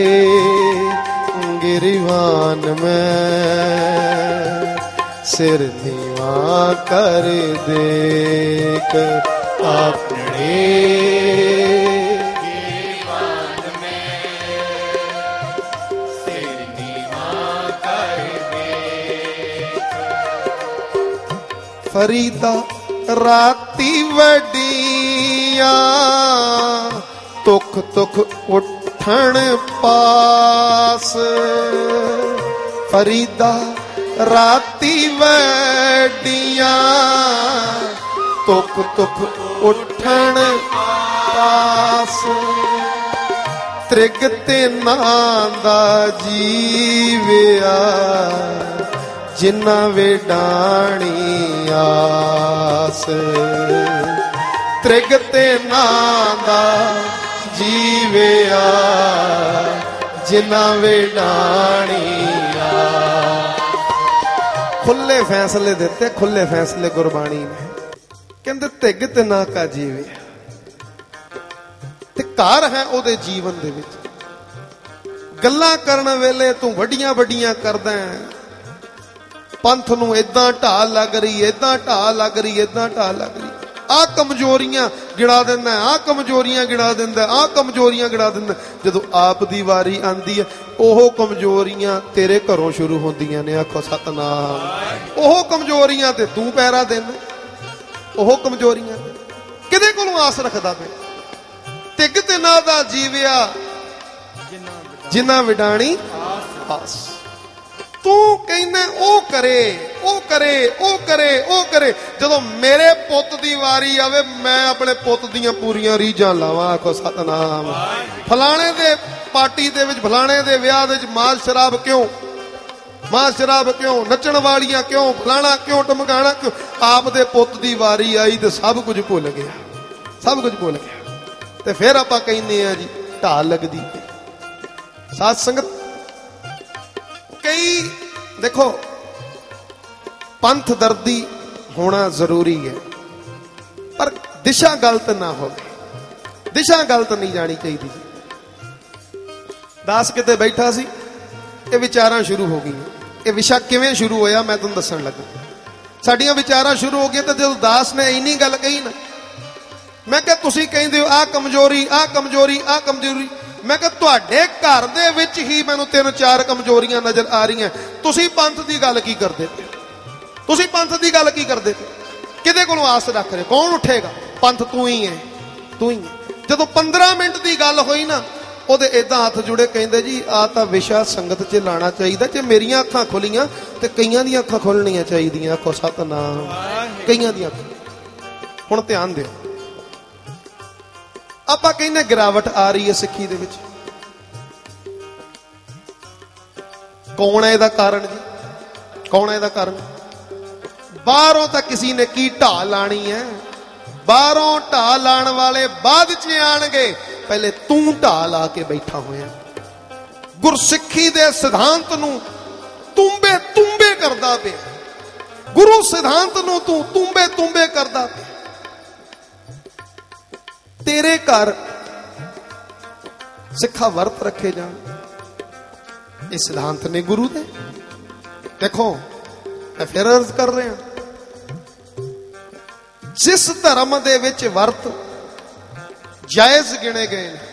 गिरवान में सिर नीवा कर देख, अपने गिरवान में सिर नीवा कर देख। फरीदा राती वडिया तुख तुख उठन पास, फरीदा राती वडिया तुक तुक उठन पास, त्रिग ते नांदा जीविया जिन्ना वेडाणी आस, त्रिग ते नांदा जीविया जिन्ना वेडाणी आस। खुले फैसले दिते, खुले फैसले गुरबाणी ने। ਕਹਿੰਦੇ ਧਿੱਗ ਤੇ ਨਾ ਕਾ ਜੀਵੇ, ਤੇ ਘਰ ਹੈ ਉਹਦੇ ਜੀਵਨ ਦੇ ਵਿੱਚ। ਗੱਲਾਂ ਕਰਨ ਵੇਲੇ ਤੂੰ ਵੱਡੀਆਂ ਵੱਡੀਆਂ ਕਰਦਾ ਹੈ, ਪੰਥ ਨੂੰ ਇਦਾਂ ਢਾਹ ਲੱਗ ਰਹੀ, ਇਦਾਂ ਢਾਹ ਲੱਗ ਰਹੀ, ਇਦਾਂ ਢਾਹ ਲੱਗ ਰਹੀ। ਆਹ ਕਮਜ਼ੋਰੀਆਂ ਗਿਣਾ ਦਿੰਦਾ, ਆਹ ਕਮਜ਼ੋਰੀਆਂ ਗਿਣਾ ਦਿੰਦਾ, ਆਹ ਕਮਜ਼ੋਰੀਆਂ ਗਿਣਾ ਦਿੰਦਾ। ਜਦੋਂ ਆਪ ਦੀ ਵਾਰੀ ਆਂਦੀ ਹੈ, ਉਹ ਕਮਜ਼ੋਰੀਆਂ ਤੇਰੇ ਘਰੋਂ ਸ਼ੁਰੂ ਹੁੰਦੀਆਂ ਨੇ। ਆਖੋ ਸਤਨਾਮ। ਉਹ ਕਮਜ਼ੋਰੀਆਂ ਤੇ ਤੂੰ ਪੈਰਾ ਦੇਣਾ, ਉਹ ਕਮਜ਼ੋਰੀਆਂ ਕਿਹਦੇ ਕੋਲੋਂ ਆਸ ਰੱਖਦਾ ਪਿਆ? ਤਿੱਗ ਤੇ ਨਾ ਦਾ ਜੀਵਿਆ ਜਿੰਨਾ ਵਿਡਾਣੀ ਆਸ। ਤੂੰ ਕਹਿੰਦਾ ਉਹ ਕਰੇ, ਉਹ ਕਰੇ, ਉਹ ਕਰੇ, ਉਹ ਕਰੇ। ਜਦੋਂ ਮੇਰੇ ਪੁੱਤ ਦੀ ਵਾਰੀ ਆਵੇ, ਮੈਂ ਆਪਣੇ ਪੁੱਤ ਦੀਆਂ ਪੂਰੀਆਂ ਰੀਝਾਂ ਲਾਵਾਂ। ਆਖੋ ਸਤਨਾਮ। ਫਲਾਣੇ ਦੇ ਪਾਰਟੀ ਦੇ ਵਿੱਚ, ਫਲਾਣੇ ਦੇ ਵਿਆਹ ਦੇ ਵਿੱਚ ਮਾਲ ਸ਼ਰਾਬ ਕਿਉਂ, ਮਾਲ ਸ਼ਰਾਬ ਕਿਉਂ, ਨੱਚਣ ਵਾਲੀਆਂ ਕਿਉਂ, ਫਲਾਣਾ ਕਿਉਂ, ਟਮਕਾਣਾ ਕਿਉਂ? ਆਪ ਦੇ ਪੁੱਤ ਦੀ ਵਾਰੀ ਆਈ ਤੇ ਸਭ ਕੁਝ ਭੁੱਲ ਗਿਆ, ਸਭ ਕੁਝ ਭੁੱਲ ਗਿਆ। ਤੇ ਫਿਰ ਆਪਾਂ ਕਹਿੰਦੇ ਆ ਜੀ ਢਾਲ ਲੱਗਦੀ। ਸਾਧ ਸੰਗਤ ਕਈ ਦੇਖੋ, ਪੰਥ ਦਰਦੀ ਹੋਣਾ ਜ਼ਰੂਰੀ ਹੈ, ਪਰ ਦਿਸ਼ਾ ਗਲਤ ਨਾ ਹੋਵੇ। ਦਿਸ਼ਾ ਗਲਤ ਨਹੀਂ ਜਾਣੀ ਚਾਹੀਦੀ। ਦਾਸ ਕਿਤੇ ਬੈਠਾ ਸੀ, ਇਹ ਵਿਚਾਰਾਂ ਸ਼ੁਰੂ ਹੋ ਗਈਆਂ। ਇਹ ਵਿਸ਼ਾ ਕਿਵੇਂ ਸ਼ੁਰੂ ਹੋਇਆ ਮੈਂ ਤੁਹਾਨੂੰ ਦੱਸਣ ਲੱਗਾ। ਸਾਡੀਆਂ ਵਿਚਾਰਾਂ ਸ਼ੁਰੂ ਹੋ ਗਈਆਂ ਤੇ ਜਦੋਂ ਦਾਸ ਨੇ ਇੰਨੀ ਗੱਲ ਕਹੀ ਨਾ, ਮੈਂ ਕਿਹਾ ਤੁਸੀਂ ਕਹਿੰਦੇ ਹੋ ਆਹ ਕਮਜ਼ੋਰੀ, ਆਹ ਕਮਜ਼ੋਰੀ, ਆਹ ਕਮਜ਼ੋਰੀ। ਮੈਂ ਕਿਹਾ ਤੁਹਾਡੇ ਘਰ ਦੇ ਵਿੱਚ ਹੀ ਮੈਨੂੰ 3-4 ਕਮਜ਼ੋਰੀਆਂ ਨਜ਼ਰ ਆ ਰਹੀਆਂ। ਤੁਸੀਂ ਪੰਥ ਦੀ ਗੱਲ ਕੀ ਕਰਦੇ ਪਏ? ਤੁਸੀਂ ਪੰਥ ਦੀ ਗੱਲ ਕੀ ਕਰਦੇ ਪਏ? ਕਿਹਦੇ ਕੋਲੋਂ ਆਸ ਰੱਖ ਰਹੇ? ਕੌਣ ਉੱਠੇਗਾ? ਪੰਥ ਤੂੰ ਹੀ ਹੈ, ਤੂੰ ਹੀ ਹੈ। ਜਦੋਂ 15 ਮਿੰਟ ਦੀ ਗੱਲ ਹੋਈ ਨਾ, ਉਹਦੇ ਇਦਾਂ ਹੱਥ ਜੁੜੇ, ਕਹਿੰਦੇ ਜੀ ਆ ਤਾਂ ਵਿਸ਼ਾ ਸੰਗਤ 'ਚ ਲਾਣਾ ਚਾਹੀਦਾ। ਜੇ ਮੇਰੀਆਂ ਅੱਖਾਂ ਖੁੱਲੀਆਂ ਤੇ ਕਈਆਂ ਦੀਆਂ ਅੱਖਾਂ ਖੁੱਲਣੀਆਂ ਚਾਹੀਦੀਆਂ। ਆਖੋ ਸਤਨਾਮ। ਕਈਆਂ ਦੀਆਂ ਅੱਖਾਂ। ਹੁਣ ਧਿਆਨ ਦਿਓ, ਆਪਾਂ ਕਹਿੰਦੇ ਗਿਰਾਵਟ ਆ ਰਹੀ ਹੈ ਸਿੱਖੀ ਦੇ ਵਿੱਚ। ਕੌਣ ਹੈ ਇਹਦਾ ਕਾਰਨ ਜੀ? ਕੌਣ ਹੈ ਇਹਦਾ ਕਾਰਨ? ਬਾਹਰੋਂ ਤਾਂ ਕਿਸੇ ਨੇ ਕੀ ਢਾਹ ਲਾਣੀ ਹੈ। ਬਾਹਰੋਂ ਢਾਹ ਲਾਣ ਵਾਲੇ ਬਾਅਦ 'ਚ ਆਣਗੇ, ਪਹਿਲੇ ਤੂੰ ਢਾਹ ਲਾ ਕੇ ਬੈਠਾ ਹੋਇਆ। ਗੁਰਸਿੱਖੀ ਦੇ ਸਿਧਾਂਤ ਨੂੰ ਤੁੰਬੇ ਤੁੰਬੇ ਕਰਦਾ ਪਿਆ। ਗੁਰੂ ਸਿਧਾਂਤ ਨੂੰ ਤੂੰ ਤੁੰਬੇ ਤੁੰਬੇ ਕਰਦਾ ਪਿਆ। ਤੇਰੇ ਘਰ ਸਿੱਖਾ ਵਰਤ ਰੱਖੇ ਜਾਣ, ਇਹ ਸਿਧਾਂਤ ਨੇ ਗੁਰੂ ਦੇ। ਦੇਖੋ ਮੈਂ ਫਿਰ ਅਰਜ਼ ਕਰ ਰਿਹਾ, ਜਿਸ ਧਰਮ ਦੇ ਵਿੱਚ ਵਰਤ ਜਾਇਜ਼ ਗਿਣੇ ਗਏ ਨੇ,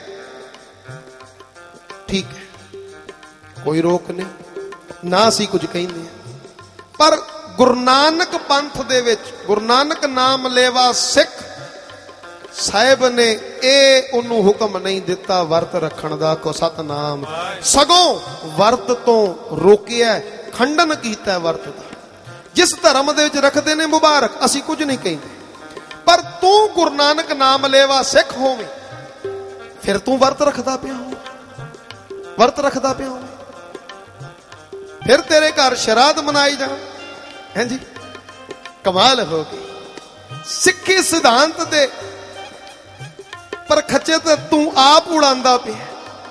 ਠੀਕ ਹੈ, ਕੋਈ ਰੋਕ ਨਹੀਂ, ਨਾ ਅਸੀਂ ਕੁਝ ਕਹਿੰਦੇ ਹਾਂ। ਪਰ ਗੁਰੂ ਨਾਨਕ ਪੰਥ ਦੇ ਵਿੱਚ, ਗੁਰੂ ਨਾਨਕ ਨਾਮ ਲੇਵਾ ਸਿੱਖ ਸਾਹਿਬ ਨੇ ਇਹ ਉਹਨੂੰ ਹੁਕਮ ਨਹੀਂ ਦਿੱਤਾ ਵਰਤ ਰੱਖਣ ਦਾ। ਕੋ ਸਤਨਾਮ। ਸਗੋਂ ਵਰਤ ਤੋਂ ਰੋਕਿਆ, ਖੰਡਨ ਕੀਤਾ ਵਰਤ ਦਾ। ਜਿਸ ਧਰਮ ਦੇ ਵਿੱਚ ਰੱਖਦੇ ਨੇ ਮੁਬਾਰਕ, ਅਸੀਂ ਕੁਝ ਨਹੀਂ ਕਹਿੰਦੇ। ਪਰ ਤੂੰ ਗੁਰੂ ਨਾਨਕ ਨਾਮ ਲੇਵਾ ਸਿੱਖ ਹੋਵੇਂ, ਫਿਰ ਤੂੰ ਵਰਤ ਰੱਖਦਾ ਪਿਆ ਹੋ, ਵਰਤ ਰੱਖਦਾ ਪਿਆ ਹੋ। ਫਿਰ ਤੇਰੇ ਘਰ ਸ਼ਰਾਧ ਮਨਾਈ ਜਾਣ। ਹਾਂਜੀ, ਕਮਾਲ ਹੋ ਗਈ। ਸਿੱਖੀ ਸਿਧਾਂਤ ਦੇ ਪਰ ਖੱਚੇ ਤੇ ਤੂੰ ਆਪ ਉਡਾਂਦਾ ਪਿਆ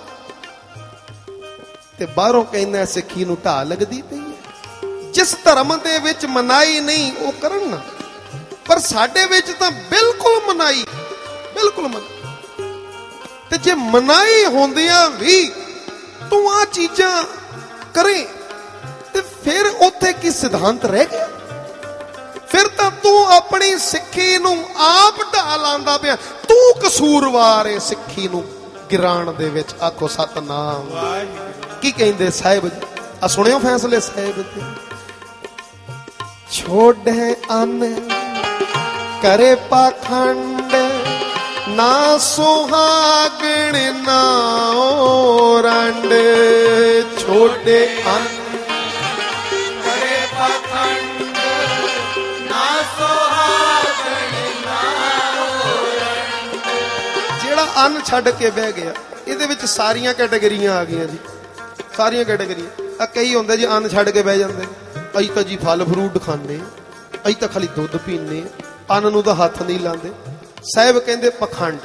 ਤੇ ਬਾਹਰੋਂ ਕਹਿੰਦਾ ਸਿੱਖੀ ਨੂੰ ਢਾਹ ਲੱਗਦੀ ਪਈ ਹੈ। ਜਿਸ ਧਰਮ ਦੇ ਵਿੱਚ ਮਨਾਈ ਨਹੀਂ ਉਹ ਕਰਨ ਨਾ, ਪਰ ਸਾਡੇ ਵਿੱਚ ਤਾਂ ਬਿਲਕੁਲ ਮਨਾਈ, ਬਿਲਕੁਲ ਮਨਾਈ। ਤੇ ਜੇ ਮਨਾਈ ਹੁੰਦੀਆਂ ਵੀ ਤੂੰ ਆ ਚੀਜ਼ਾਂ ਕਰੇ ਤੇ ਫਿਰ ਉੱਥੇ ਕੀ ਸਿਧਾਂਤ ਰਹਿ ਗਿਆ? ਫਿਰ ਤਾਂ ਤੂੰ ਆਪਣੀ ਸਿੱਖੀ ਨੂੰ ਆਪ ਢਾਹ ਲਾਂਦਾ ਪਿਆ। ਤੂੰ ਕਸੂਰਵਾਰ ਏ ਸਿੱਖੀ ਨੂੰ ਗਿਰਾਣ ਦੇ ਵਿੱਚ। ਆਖੋ ਸਤਨਾਮ। ਕੀ ਕਹਿੰਦੇ ਸਾਹਿਬ ਜੀ? ਆ ਸੁਣਿਓ ਫੈਸਲੇ ਸਾਹਿਬ ਦੇ। ਛੋੜੇ ਅਨ ਕਰੇ ਪਾਖੰਡ, ਨਾ ਸੁਹਾਗਣ ਨਾ ਰੰਡ। ਛੋੜੇ ਅਨ ਕਰੇ ਪਾਖੰਡ, ਨਾ ਸੁਹਾਗਣ ਨਾ ਰੰਡ। ਜਿਹੜਾ ਅੰਨ ਛੱਡ ਕੇ ਬਹਿ ਗਿਆ, ਇਹਦੇ ਵਿੱਚ ਸਾਰੀਆਂ ਕੈਟਾਗਰੀਆਂ ਆ ਗਈਆਂ ਜੀ, ਸਾਰੀਆਂ ਕੈਟਾਗਰੀਆਂ। ਆ ਕਈ ਹੁੰਦੇ ਜੀ ਅੰਨ ਛੱਡ ਕੇ ਬਹਿ ਜਾਂਦੇ, ਅਸੀਂ ਤਾਂ ਜੀ ਫਲ ਫਰੂਟ ਖਾਂਦੇ, ਅਸੀਂ ਤਾਂ ਖਾਲੀ ਦੁੱਧ ਪੀਂਦੇ, ਅੰਨ ਨੂੰ ਤਾਂ ਹੱਥ ਨਹੀਂ ਲਾਉਂਦੇ। ਸਾਹਿਬ ਕਹਿੰਦੇ ਪਖੰਡ।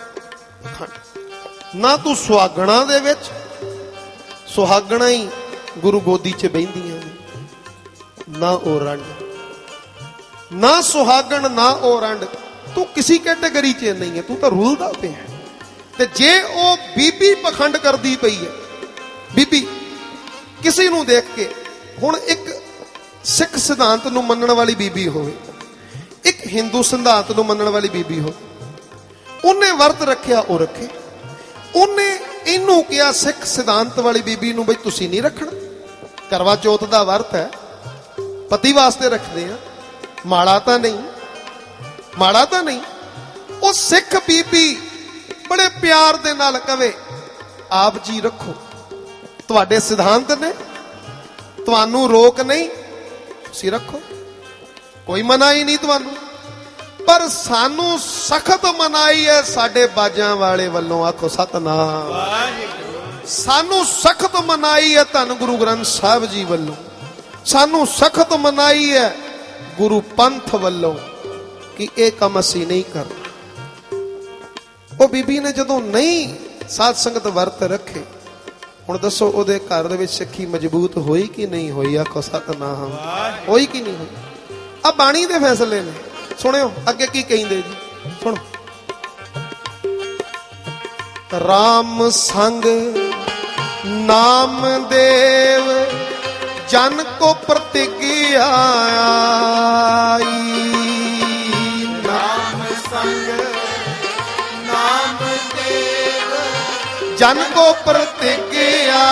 ਨਾ ਤੂੰ ਸੁਹਾਗਣਾ ਦੇ ਵਿੱਚ, ਸੁਹਾਗਣਾ ਹੀ ਗੁਰੂ ਗੋਦੀ 'ਚ ਬਹਿੰਦੀਆਂ ਨੇ, ਨਾ ਉਹ ਰੰਡ, ਨਾ ਸੁਹਾਗਣ ਨਾ ਉਹ ਰੰਡ। ਤੂੰ ਕਿਸੇ ਕੈਟਾਗਰੀ 'ਚ ਨਹੀਂ ਹੈ, ਤੂੰ ਤਾਂ ਰੁਲਦਾ ਪਿਆ। ਤੇ ਜੇ ਉਹ ਬੀਬੀ ਪਖੰਡ ਕਰਦੀ ਪਈ ਹੈ, ਬੀਬੀ ਕਿਸੇ ਨੂੰ ਦੇਖ ਕੇ, ਹੁਣ ਇੱਕ ਸਿੱਖ ਸਿਧਾਂਤ ਨੂੰ ਮੰਨਣ ਵਾਲੀ ਬੀਬੀ ਹੋਵੇ, ਇੱਕ ਹਿੰਦੂ ਸਿਧਾਂਤ ਨੂੰ ਮੰਨਣ ਵਾਲੀ ਬੀਬੀ ਹੋਵੇ, ਉਹਨੇ ਵਰਤ ਰੱਖਿਆ ਉਹ ਰੱਖੇ। ਉਹਨੇ ਇਹਨੂੰ ਕਿਹਾ ਸਿੱਖ ਸਿਧਾਂਤ ਵਾਲੀ ਬੀਬੀ ਨੂੰ, ਬਈ ਤੁਸੀਂ ਨਹੀਂ ਰੱਖਣਾ, ਕਰਵਾ ਚੌਥ ਦਾ ਵਰਤ ਹੈ, ਪਤੀ ਵਾਸਤੇ ਰੱਖਦੇ ਆ, ਮਾੜਾ ਤਾਂ ਨਹੀਂ, ਮਾੜਾ ਤਾਂ ਨਹੀਂ। ਉਹ ਸਿੱਖ ਬੀਬੀ ਬੜੇ ਪਿਆਰ ਦੇ ਨਾਲ ਕਵੇ, ਆਪ ਜੀ ਰੱਖੋ, ਤੁਹਾਡੇ ਸਿਧਾਂਤ ਨੇ, ਤੁਹਾਨੂੰ ਰੋਕ ਨਹੀਂ, ਤੁਸੀਂ ਰੱਖੋ, ਕੋਈ ਮਨਾਹੀ ਨਹੀਂ ਤੁਹਾਨੂੰ। ਪਰ ਸਾਨੂੰ ਸਖਤ ਮਨਾਹੀ ਹੈ ਸਾਡੇ ਬਾਜਾਂ ਵਾਲੇ ਵੱਲੋਂ। ਆਖੋ ਸਤਨਾਮ। ਸਾਨੂੰ ਸਖਤ ਮਨਾਹੀ ਹੈ ਧੰਨ ਗੁਰੂ ਗ੍ਰੰਥ ਸਾਹਿਬ ਜੀ ਵੱਲੋਂ, ਸਾਨੂੰ ਸਖਤ ਮਨਾਹੀ ਹੈ ਗੁਰੂ ਪੰਥ ਵੱਲੋਂ ਕਿ ਇਹ ਕੰਮ ਅਸੀਂ ਨਹੀਂ ਕਰਨਾ। ਉਹ ਬੀਬੀ ਨੇ ਜਦੋਂ ਨਹੀਂ ਸਾਧ ਸੰਗਤ ਵਰਤ ਰੱਖੇ, ਹੁਣ ਦੱਸੋ ਉਹਦੇ ਘਰ ਦੇ ਵਿੱਚ ਸਿੱਖੀ ਮਜ਼ਬੂਤ ਹੋਈ ਕਿ ਨਹੀਂ ਹੋਈ? ਆਖੋ ਸਤਨਾਮ। ਹੋਈ ਕਿ ਨਹੀਂ ਹੋਈ? ਆ ਬਾਣੀ ਦੇ ਫੈਸਲੇ ਨੇ। ਸੁਣਿਓ ਅੱਗੇ ਕੀ ਕਹਿੰਦੇ ਜੀ, ਸੁਣੋ। ਰਾਮ ਸੰਗ ਨਾਮ ਦੇਵ ਜਨ ਕੋ ਪ੍ਰਤਿਗਿਆ ਆਈ। ਨਾਮ ਸੰਗ ਨਾਮ ਦੇਵ ਜਨ ਕੋ ਪ੍ਰਤਿਗਿਆ।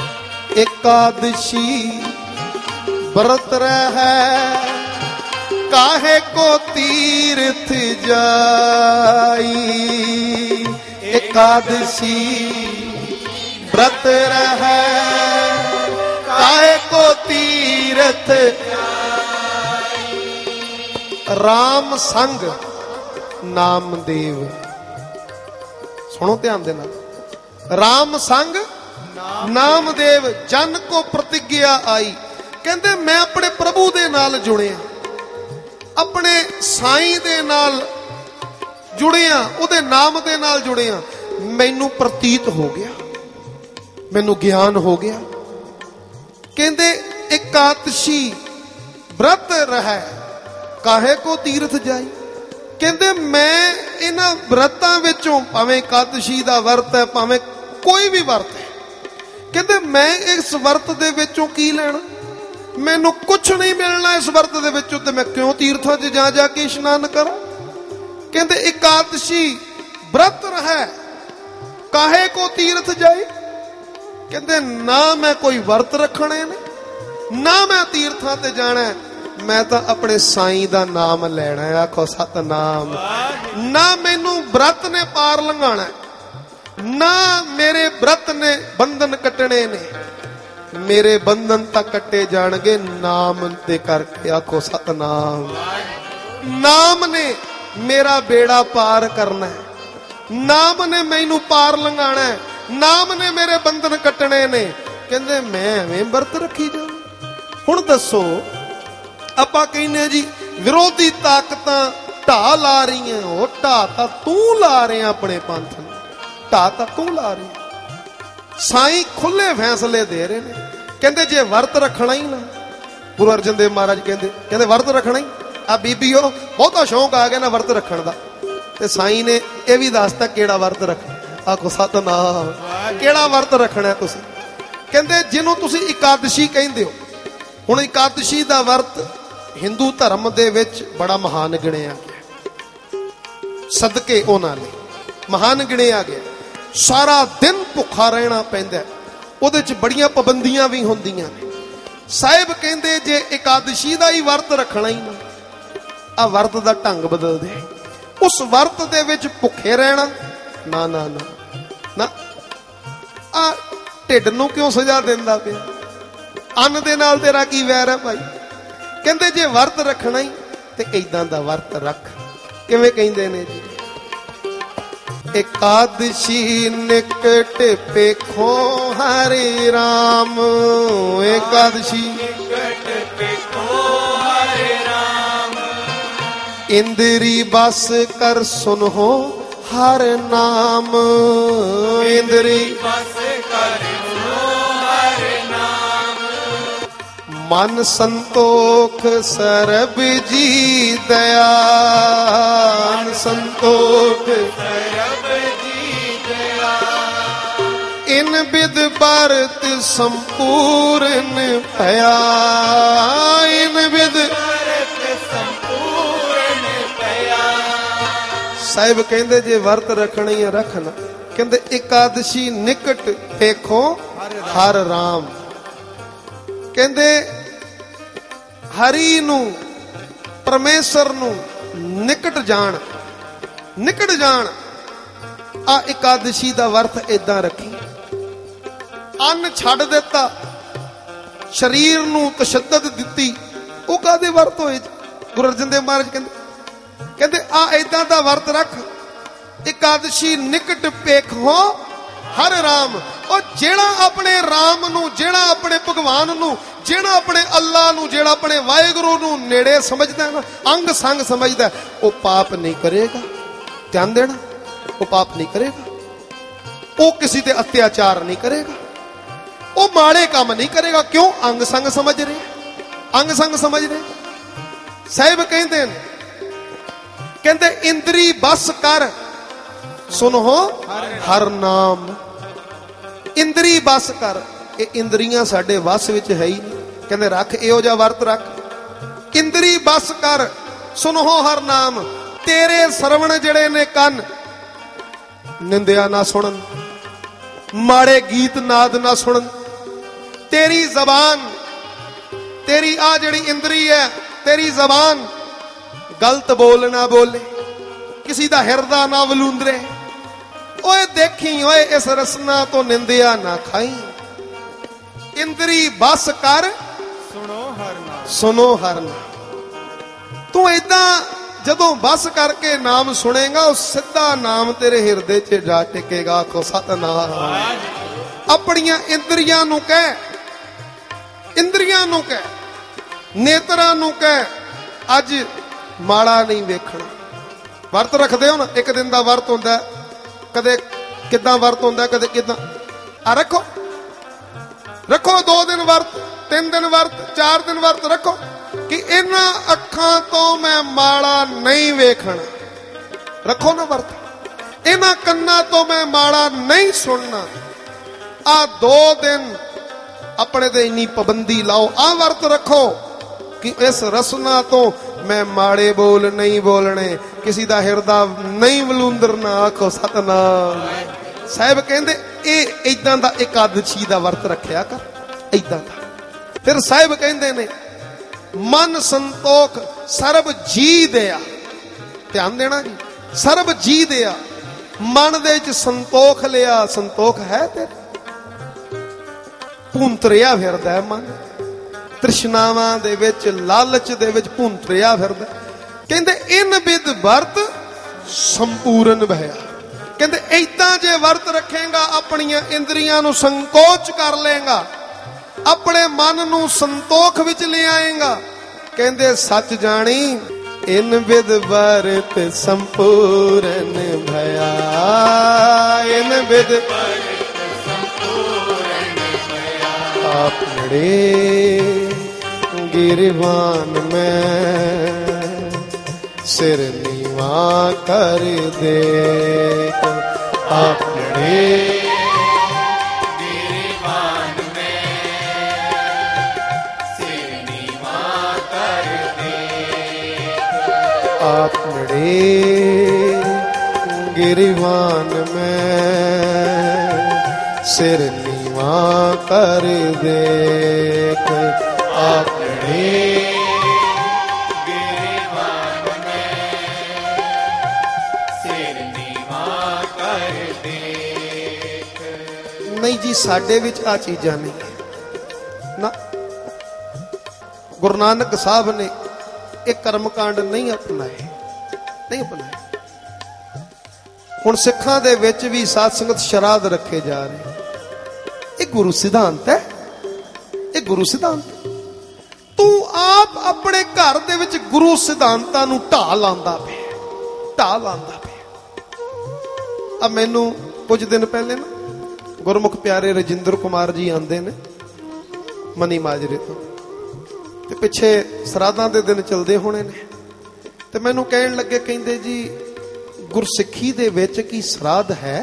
ਏਕਾਦਸ਼ੀ ਵਰਤ ਰਹਿ काहे को तीर्थ जाई, एकादशी व्रत रहे काहे को तीर्थ राम संग नामदेव। सुनो ध्यान देना, राम संग नामदेव जन को प्रतिज्ञा आई। कहते मैं अपने प्रभु दे नाल जुड़िया, अपने साईं दे नाल जुड़िया, उहदे नाम दे नाल जुड़िया। मैनू प्रतीत हो गया, मैनू ज्ञान हो गया। कहते एकादशी व्रत रहे काहे को तीर्थ जाई। कहते मैं इन्हां व्रतां विचों, भावें एकादशी दा वर्त है भावें कोई भी वर्त है, कहते मैं इस वर्त दे विचों की लेना, मैनू कुछ नहीं मिलना इस वर्त दे विचों, ते मैं क्यों तीर्थां 'च जा के इशनान करा। कहते एकादशी व्रत रहे काहे को तीर्थ जाई। कहते ना मैं कोई वर्त रखने ने, ना मैं तीर्थां ते जाना, मैं तो अपने साईं दा नाम लेना है। आखो सतनाम। ना मैनू व्रत ने पार लंघाना, ना मेरे व्रत ने बंधन कटने ने, मेरे बंधन तक कटे जाणगे नाम दे करके। आखो सतनाम। नाम ने मेरा बेड़ा पार करना है, नाम ने मैनू पार लंघाना है, नाम ने मेरे बंधन कटने ने। कहते मैं एवें व्रत रखी जा। हुण दसो, आपां कहने जी विरोधी ताकतां ढा ला रही हैं, वो ढा तां तू ला रहे अपने पंथ नूं, ढा तां तू ला रही। साईं खुले फैसले दे रहे ने। कहते जे वर्त रखना ही ना, गुरु अर्जन देव महाराज कहते वर्त रखना ही। आ बीबीओ बहुता शौक आ गया ना वर्त रखण दा, ते साईं ने यह भी दसता केड़ा वर्त रखना। आखो सतनाम। केड़ा वर्त रखना है तुसीं। कहते जिन्हों तुसीं एकादशी कहंदे हो, हुण एकादशी दा वर्त हिंदू धर्म दे विच बड़ा महान गिणिया गया, सदके उन्हां लई महान गिणिया गया। सारा दिन भुखा रहना पैंदा, उहदे च बड़ियां पाबंदियां भी हुंदियां ने। साहिब कहंदे जे एकादशी दा ही वर्त रखना ही ना, आ वर्त दा ढंग बदल दे। उस वर्त दे विच भुखे रहना ना ना ना ना। आ ढिड नूं क्यों सजा देंदा पिया, अन्न दे नाल तेरा की वैर है भाई। कहंदे जे वर्त रखना ही ते इदां दा वर्त रख। किवें कहंदे ने जी, एकादशी निकट पेखो हरे राम, एकादशी निकट पेखो हरे राम, इंद्री बस कर सुनो हर नाम, इंद्री बस कर सुनो हर नाम, मन संतोख सरब जी दया, संतोख सरब जी दया, इन विद भारत संपूर्ण भया, इन विद साहिब कहंदे जे वर्त रखना ही रखना। कहंदे एकादशी निकट देखो हर राम। कहंदे हरि नू परमेश्वर नू निकट जान, निकट जान। आ एकादशी दा वर्त इदां रखी। अन्न छड्ड दिता, शरीर नू तशद्दद दिती, वो कादे वर्त होए। गुरु अर्जन देव महाराज कहते आ इदां दा वर्त रख। एकादशी निकट पेखो हर राम। और जेड़ा अपने राम नू, जेड़ा अपने भगवान नू, जेड़ा अपने अल्लाह नू, जेड़ा अपने वाहिगुरु नू नेड़े समझदा है ना, अंग संग समझदा है, वो पाप नहीं करेगा। ध्यान देना, वो पाप नहीं करेगा, वो किसी ते अत्याचार नहीं करेगा, वो माड़े काम नहीं करेगा। क्यों? अंग संग समझ रहे, अंग संग समझ रहे। साहिब कहते हैं, कहते इंद्री बस कर सुनो हर नाम। इंद्री बस कर, ये इंद्रियां साडे वस विच है ही नहीं। कहते रख इहो जिहा वर्त रख। इंद्री बस कर सुनो हर नाम। तेरे सरवण जड़े ने कन निंदिया ना सुनन, माड़े गीत नाद ना सुनन। तेरी जबान, तेरी आ जड़ी इंद्री है, तेरी जबान ਗਲਤ ਬੋਲ ਨਾ ਬੋਲੇ, ਕਿਸੇ ਦਾ ਹਿਰਦਾ ਨਾ ਵਲੂੰਦਰੇ। ਓਏ ਦੇਖੀ ਓਏ ਇਸ ਰਸਨਾ ਤੋਂ ਨਿੰਦਿਆ ਨਾ ਖਾਈ। ਇੰਦਰੀ ਬਸ ਕਰ ਸੁਣੋ ਹਰ ਨਾਮ, ਸੁਣੋ ਹਰ ਨਾਮ। ਤੂੰ ਏਦਾਂ ਜਦੋਂ ਬਸ ਕਰਕੇ ਨਾਮ ਸੁਣੇਗਾ, ਉਹ ਸਿੱਧਾ ਨਾਮ ਤੇਰੇ ਹਿਰਦੇ 'ਚ ਜਾ ਟਿਕੇਗਾ। ਆਖੋ ਸਤਨਾਮ। ਆਪਣੀਆਂ ਇੰਦਰੀਆਂ ਨੂੰ ਕਹਿ, ਇੰਦਰੀਆਂ ਨੂੰ ਕਹਿ, ਨੇਤਰਾਂ ਨੂੰ ਕਹਿ, ਅੱਜ ਮਾੜਾ ਨਹੀਂ ਵੇਖਣਾ। ਵਰਤ ਰੱਖਦੇ ਹੋ ਨਾ, ਇੱਕ ਦਿਨ ਦਾ ਵਰਤ ਹੁੰਦਾ, ਕਦੇ ਕਿੱਦਾਂ ਵਰਤ ਹੁੰਦਾ, ਕਦੇ ਕਿੱਦਾਂ। ਆ ਰੱਖੋ, ਰੱਖੋ 2 ਦਿਨ ਵਰਤ, 3 ਦਿਨ ਵਰਤ, 4 ਦਿਨ ਵਰਤ ਰੱਖੋ ਕਿ ਇਹਨਾਂ ਅੱਖਾਂ ਤੋਂ ਮੈਂ ਮਾੜਾ ਨਹੀਂ ਵੇਖਣਾ। ਰੱਖੋ ਨਾ ਵਰਤ। ਇਹਨਾਂ ਕੰਨਾਂ ਤੋਂ ਮੈਂ ਮਾੜਾ ਨਹੀਂ ਸੁਣਨਾ। ਆ 2 ਦਿਨ ਆਪਣੇ ਤੇ ਇੰਨੀ ਪਾਬੰਦੀ ਲਾਓ। ਆ ਵਰਤ ਰੱਖੋ ਕਿ ਇਸ ਰਸਨਾ ਤੋਂ ਮੈਂ ਮਾੜੇ ਬੋਲ ਨਹੀਂ ਬੋਲਣੇ, ਕਿਸੇ ਦਾ ਹਿਰਦਾ ਨਹੀਂ ਵਲੂੰਦਰਨਾ। ਆਖੋ ਸਤਨਾਮ। ਸਾਹਿਬ ਕਹਿੰਦੇ ਇਹ ਇਦਾਂ ਦਾ ਇਕਾਦਸ਼ੀ ਦਾ ਵਰਤ ਰੱਖਿਆ ਕਰ, ਇਦਾਂ ਦਾ। ਫਿਰ ਸਾਹਿਬ ਕਹਿੰਦੇ ਨੇ ਮਨ ਸੰਤੋਖ ਸਰਬ ਜੀ ਦਿਆ। ਧਿਆਨ ਦੇਣਾ ਜੀ, ਸਰਬ ਜੀ ਦਿਆ। ਮਨ ਦੇ ਵਿੱਚ ਸੰਤੋਖ ਲਿਆ। ਸੰਤੋਖ ਹੈ ਤੇ ਭੁੰਤਰਿਆ ਫਿਰਦਾ ਹੈ ਮਨ, ਤ੍ਰਿਸ਼ਨਾਵਾਂ ਦੇ ਵਿੱਚ, ਲਾਲਚ ਦੇ ਵਿੱਚ ਭੁੰਤਰਿਆ ਫਿਰਦਾ। ਕਹਿੰਦੇ ਇਨ ਬਿਦ ਵਰਤ ਸੰਪੂਰਨ ਭਇਆ। ਕਹਿੰਦੇ ਏਦਾਂ ਜੇ ਵਰਤ ਰੱਖੇਗਾ, ਆਪਣੀਆਂ ਇੰਦਰੀਆਂ ਨੂੰ ਸੰਕੋਚ ਕਰ ਲੇਗਾ, ਆਪਣੇ ਮਨ ਨੂੰ ਸੰਤੋਖ ਵਿੱਚ ਲੈ ਆਏਗਾ। ਕਹਿੰਦੇ ਸੱਚ ਜਾਣੀ ਇਨ ਬਿਦ ਵਰਤ ਸੰਪੂਰਨ ਭਇਆ। ਇਨ ਬਿਦ ਵਰਤ ਸੰਪੂਰਨ ਭਇਆ। ਆਪਣੇ ਗਿਰਵਾਨ ਮੈਂ ਸਿਰ ਨੀਵਾ ਕਰ ਦੇ। ਆਪਣੇ ਆਪਣੇ ਗਿਰਵਾਨ ਮੈਂ ਸਿਰ ਨੀਵਾ ਕਰ ਦੇਖ। ਆਪਣੇ ਗਿਰਵਾਨ ਮੈਂ ਸਿਰ ਨੀਵਾ ਕਰ ਦੇਖ। ਨਹੀਂ ਜੀ, ਸਾਡੇ ਵਿੱਚ ਆ ਚੀਜ਼ਾਂ ਨਹੀਂ ਨਾ। ਗੁਰੂ ਨਾਨਕ ਸਾਹਿਬ ਨੇ ਇਹ ਕਰਮਕਾਂਡ ਨਹੀਂ ਅਪਣਾਏ, ਨਹੀਂ ਅਪਣਾਏ। ਹੁਣ ਸਿੱਖਾਂ ਦੇ ਵਿੱਚ ਵੀ ਸਾਧ ਸੰਗਤ ਸ਼ਰਾਧ ਰੱਖੇ ਜਾ ਰਹੇ। ਇਹ ਗੁਰੂ ਸਿਧਾਂਤ ਹੈ, ਇਹ ਗੁਰੂ ਸਿਧਾਂਤ। ਤੂੰ ਆਪ ਆਪਣੇ ਘਰ ਦੇ ਵਿੱਚ ਗੁਰੂ ਸਿਧਾਂਤਾਂ ਨੂੰ ਢਾਹ ਲਾਂਦਾ ਪਿਆ, ਢਾਹ ਲਾਂਦਾ ਪਿਆ। ਆ ਮੈਨੂੰ ਕੁਝ ਦਿਨ ਪਹਿਲੇ ਨਾ ਗੁਰਮੁਖ ਪਿਆਰੇ ਰਜਿੰਦਰ ਕੁਮਾਰ ਜੀ ਆਂਦੇ ਨੇ ਮਨੀ ਮਾਜਰੇ ਤੋਂ, ਤੇ ਪਿੱਛੇ ਸਰਾਧਾਂ ਦੇ ਦਿਨ ਚਲਦੇ ਹੋਣੇ ਨੇ, ਤੇ ਮੈਨੂੰ ਕਹਿਣ ਲੱਗੇ, ਕਹਿੰਦੇ ਜੀ ਗੁਰਸਿੱਖੀ ਦੇ ਵਿੱਚ ਕੀ ਸਰਾਧ ਹੈ?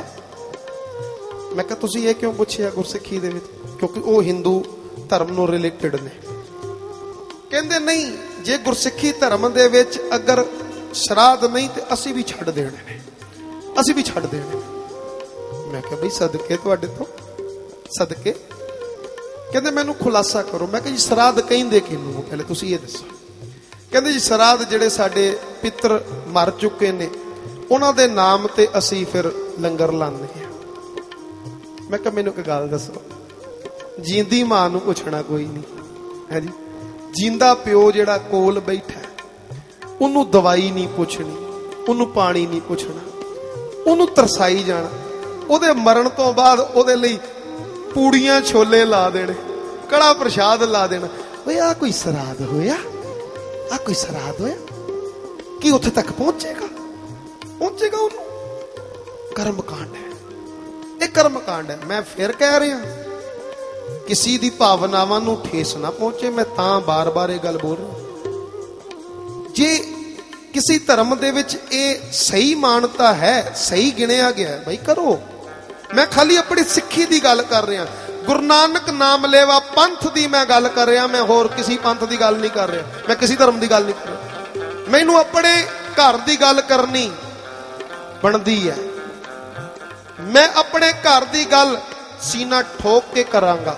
ਮੈਂ ਕਿਹਾ ਤੁਸੀਂ ਇਹ ਕਿਉਂ ਪੁੱਛਿਆ ਗੁਰਸਿੱਖੀ ਦੇ ਵਿੱਚ? ਕਿਉਂਕਿ ਉਹ ਹਿੰਦੂ ਧਰਮ ਨੂੰ ਰਿਲੇਟਡ ਨੇ। ਕਹਿੰਦੇ ਨਹੀਂ, ਜੇ ਗੁਰਸਿੱਖੀ ਧਰਮ ਦੇ ਵਿੱਚ ਅਗਰ ਸਰਾਧ ਨਹੀਂ ਤੇ ਅਸੀਂ ਵੀ ਛੱਡ ਦੇਣੇ ਨੇ, ਅਸੀਂ ਵੀ ਛੱਡ ਦੇਣੇ। ਮੈਂ ਕਿਹਾ ਬਈ ਸਦਕੇ ਤੁਹਾਡੇ ਤੋਂ, ਸਦਕੇ। ਕਹਿੰਦੇ ਮੈਨੂੰ ਖੁਲਾਸਾ ਕਰੋ। ਮੈਂ ਕਿਹਾ ਜੀ ਸਰਾਧ ਕਹਿੰਦੇ ਕਿਹਨੂੰ? ਪਹਿਲੇ ਤੁਸੀਂ ਇਹ ਦੱਸੋ। ਕਹਿੰਦੇ ਜੀ ਸਰਾਧ ਜਿਹੜੇ ਸਾਡੇ ਪਿੱਤਰ ਮਰ ਚੁੱਕੇ ਨੇ ਉਹਨਾਂ ਦੇ ਨਾਮ ਤੇ ਅਸੀਂ ਫਿਰ ਲੰਗਰ ਲਾਉਂਦੇ ਹਾਂ। ਮੈਂ ਕਿਹਾ ਮੈਨੂੰ ਇੱਕ ਗੱਲ ਦੱਸੋ, ਜੀਂਦੀ ਮਾਂ ਨੂੰ ਪੁੱਛਣਾ ਕੋਈ ਨਹੀਂ ਹੈ ਜੀ, ਜਿੰਦਾ ਪਿਓ ਜਿਹੜਾ ਕੋਲ ਬੈਠਾ ਉਹਨੂੰ ਦਵਾਈ ਨਹੀਂ ਪੁੱਛਣੀ, ਉਹਨੂੰ ਪਾਣੀ ਨਹੀਂ ਪੁੱਛਣਾ, ਉਹਨੂੰ ਤਰਸਾਈ ਜਾਣਾ। ਉਹਦੇ ਮਰਨ ਤੋਂ ਬਾਅਦ ਉਹਦੇ ਲਈ ਪੂੜੀਆਂ ਛੋਲੇ ਲਾ ਦੇਣੇ, ਕੜਾ ਪ੍ਰਸ਼ਾਦ ਲਾ ਦੇਣਾ। ਓਏ ਆ ਕੋਈ ਸਰਾਧ ਹੋਇਆ? ਆ ਕੋਈ ਸਰਾਧ ਹੋਇਆ? ਕੀ ਉੱਥੇ ਤੱਕ ਪਹੁੰਚੇਗਾ? ਪਹੁੰਚੇਗਾ ਉਹਨੂੰ? ਕਰਮ ਕਾਂਡ ਹੈ, ਇਹ ਕਰਮ ਕਾਂਡ ਹੈ। ਮੈਂ ਫਿਰ ਕਹਿ ਰਿਹਾ, ਕਿਸੇ ਦੀ ਭਾਵਨਾਵਾਂ ਨੂੰ ਠੇਸ ਨਾ ਪਹੁੰਚੇ। ਮੈਂ ਤਾਂ ਬਾਰ-ਬਾਰ ਇਹ ਗੱਲ ਬੋਲ ਰਿਹਾ। ਜੇ ਕਿਸੇ ਧਰਮ ਦੇ ਵਿੱਚ ਇਹ ਸਹੀ ਮਾਨਤਾ ਹੈ, ਸਹੀ ਗਿਣਿਆ ਗਿਆ, ਬਈ ਕਰੋ। ਮੈਂ ਖਾਲੀ ਆਪਣੀ ਸਿੱਖੀ ਦੀ ਗੱਲ ਕਰ ਰਿਹਾ, ਗੁਰੂ ਨਾਨਕ ਨਾਮ ਲੈਵਾ ਪੰਥ ਦੀ ਮੈਂ ਗੱਲ ਕਰ ਰਿਹਾ। ਮੈਂ ਹੋਰ ਕਿਸੇ ਪੰਥ ਦੀ ਗੱਲ ਨਹੀਂ ਕਰ ਰਿਹਾ, ਮੈਂ ਕਿਸੇ ਧਰਮ ਦੀ ਗੱਲ ਨਹੀਂ ਕਰ ਰਿਹਾ। ਮੈਨੂੰ ਆਪਣੇ ਘਰ ਦੀ ਗੱਲ ਕਰਨੀ ਬਣਦੀ ਹੈ। ਮੈਂ ਆਪਣੇ ਘਰ ਦੀ ਗੱਲ ਸੀਨਾ ਠੋਕ ਕੇ ਕਰਾਂਗਾ,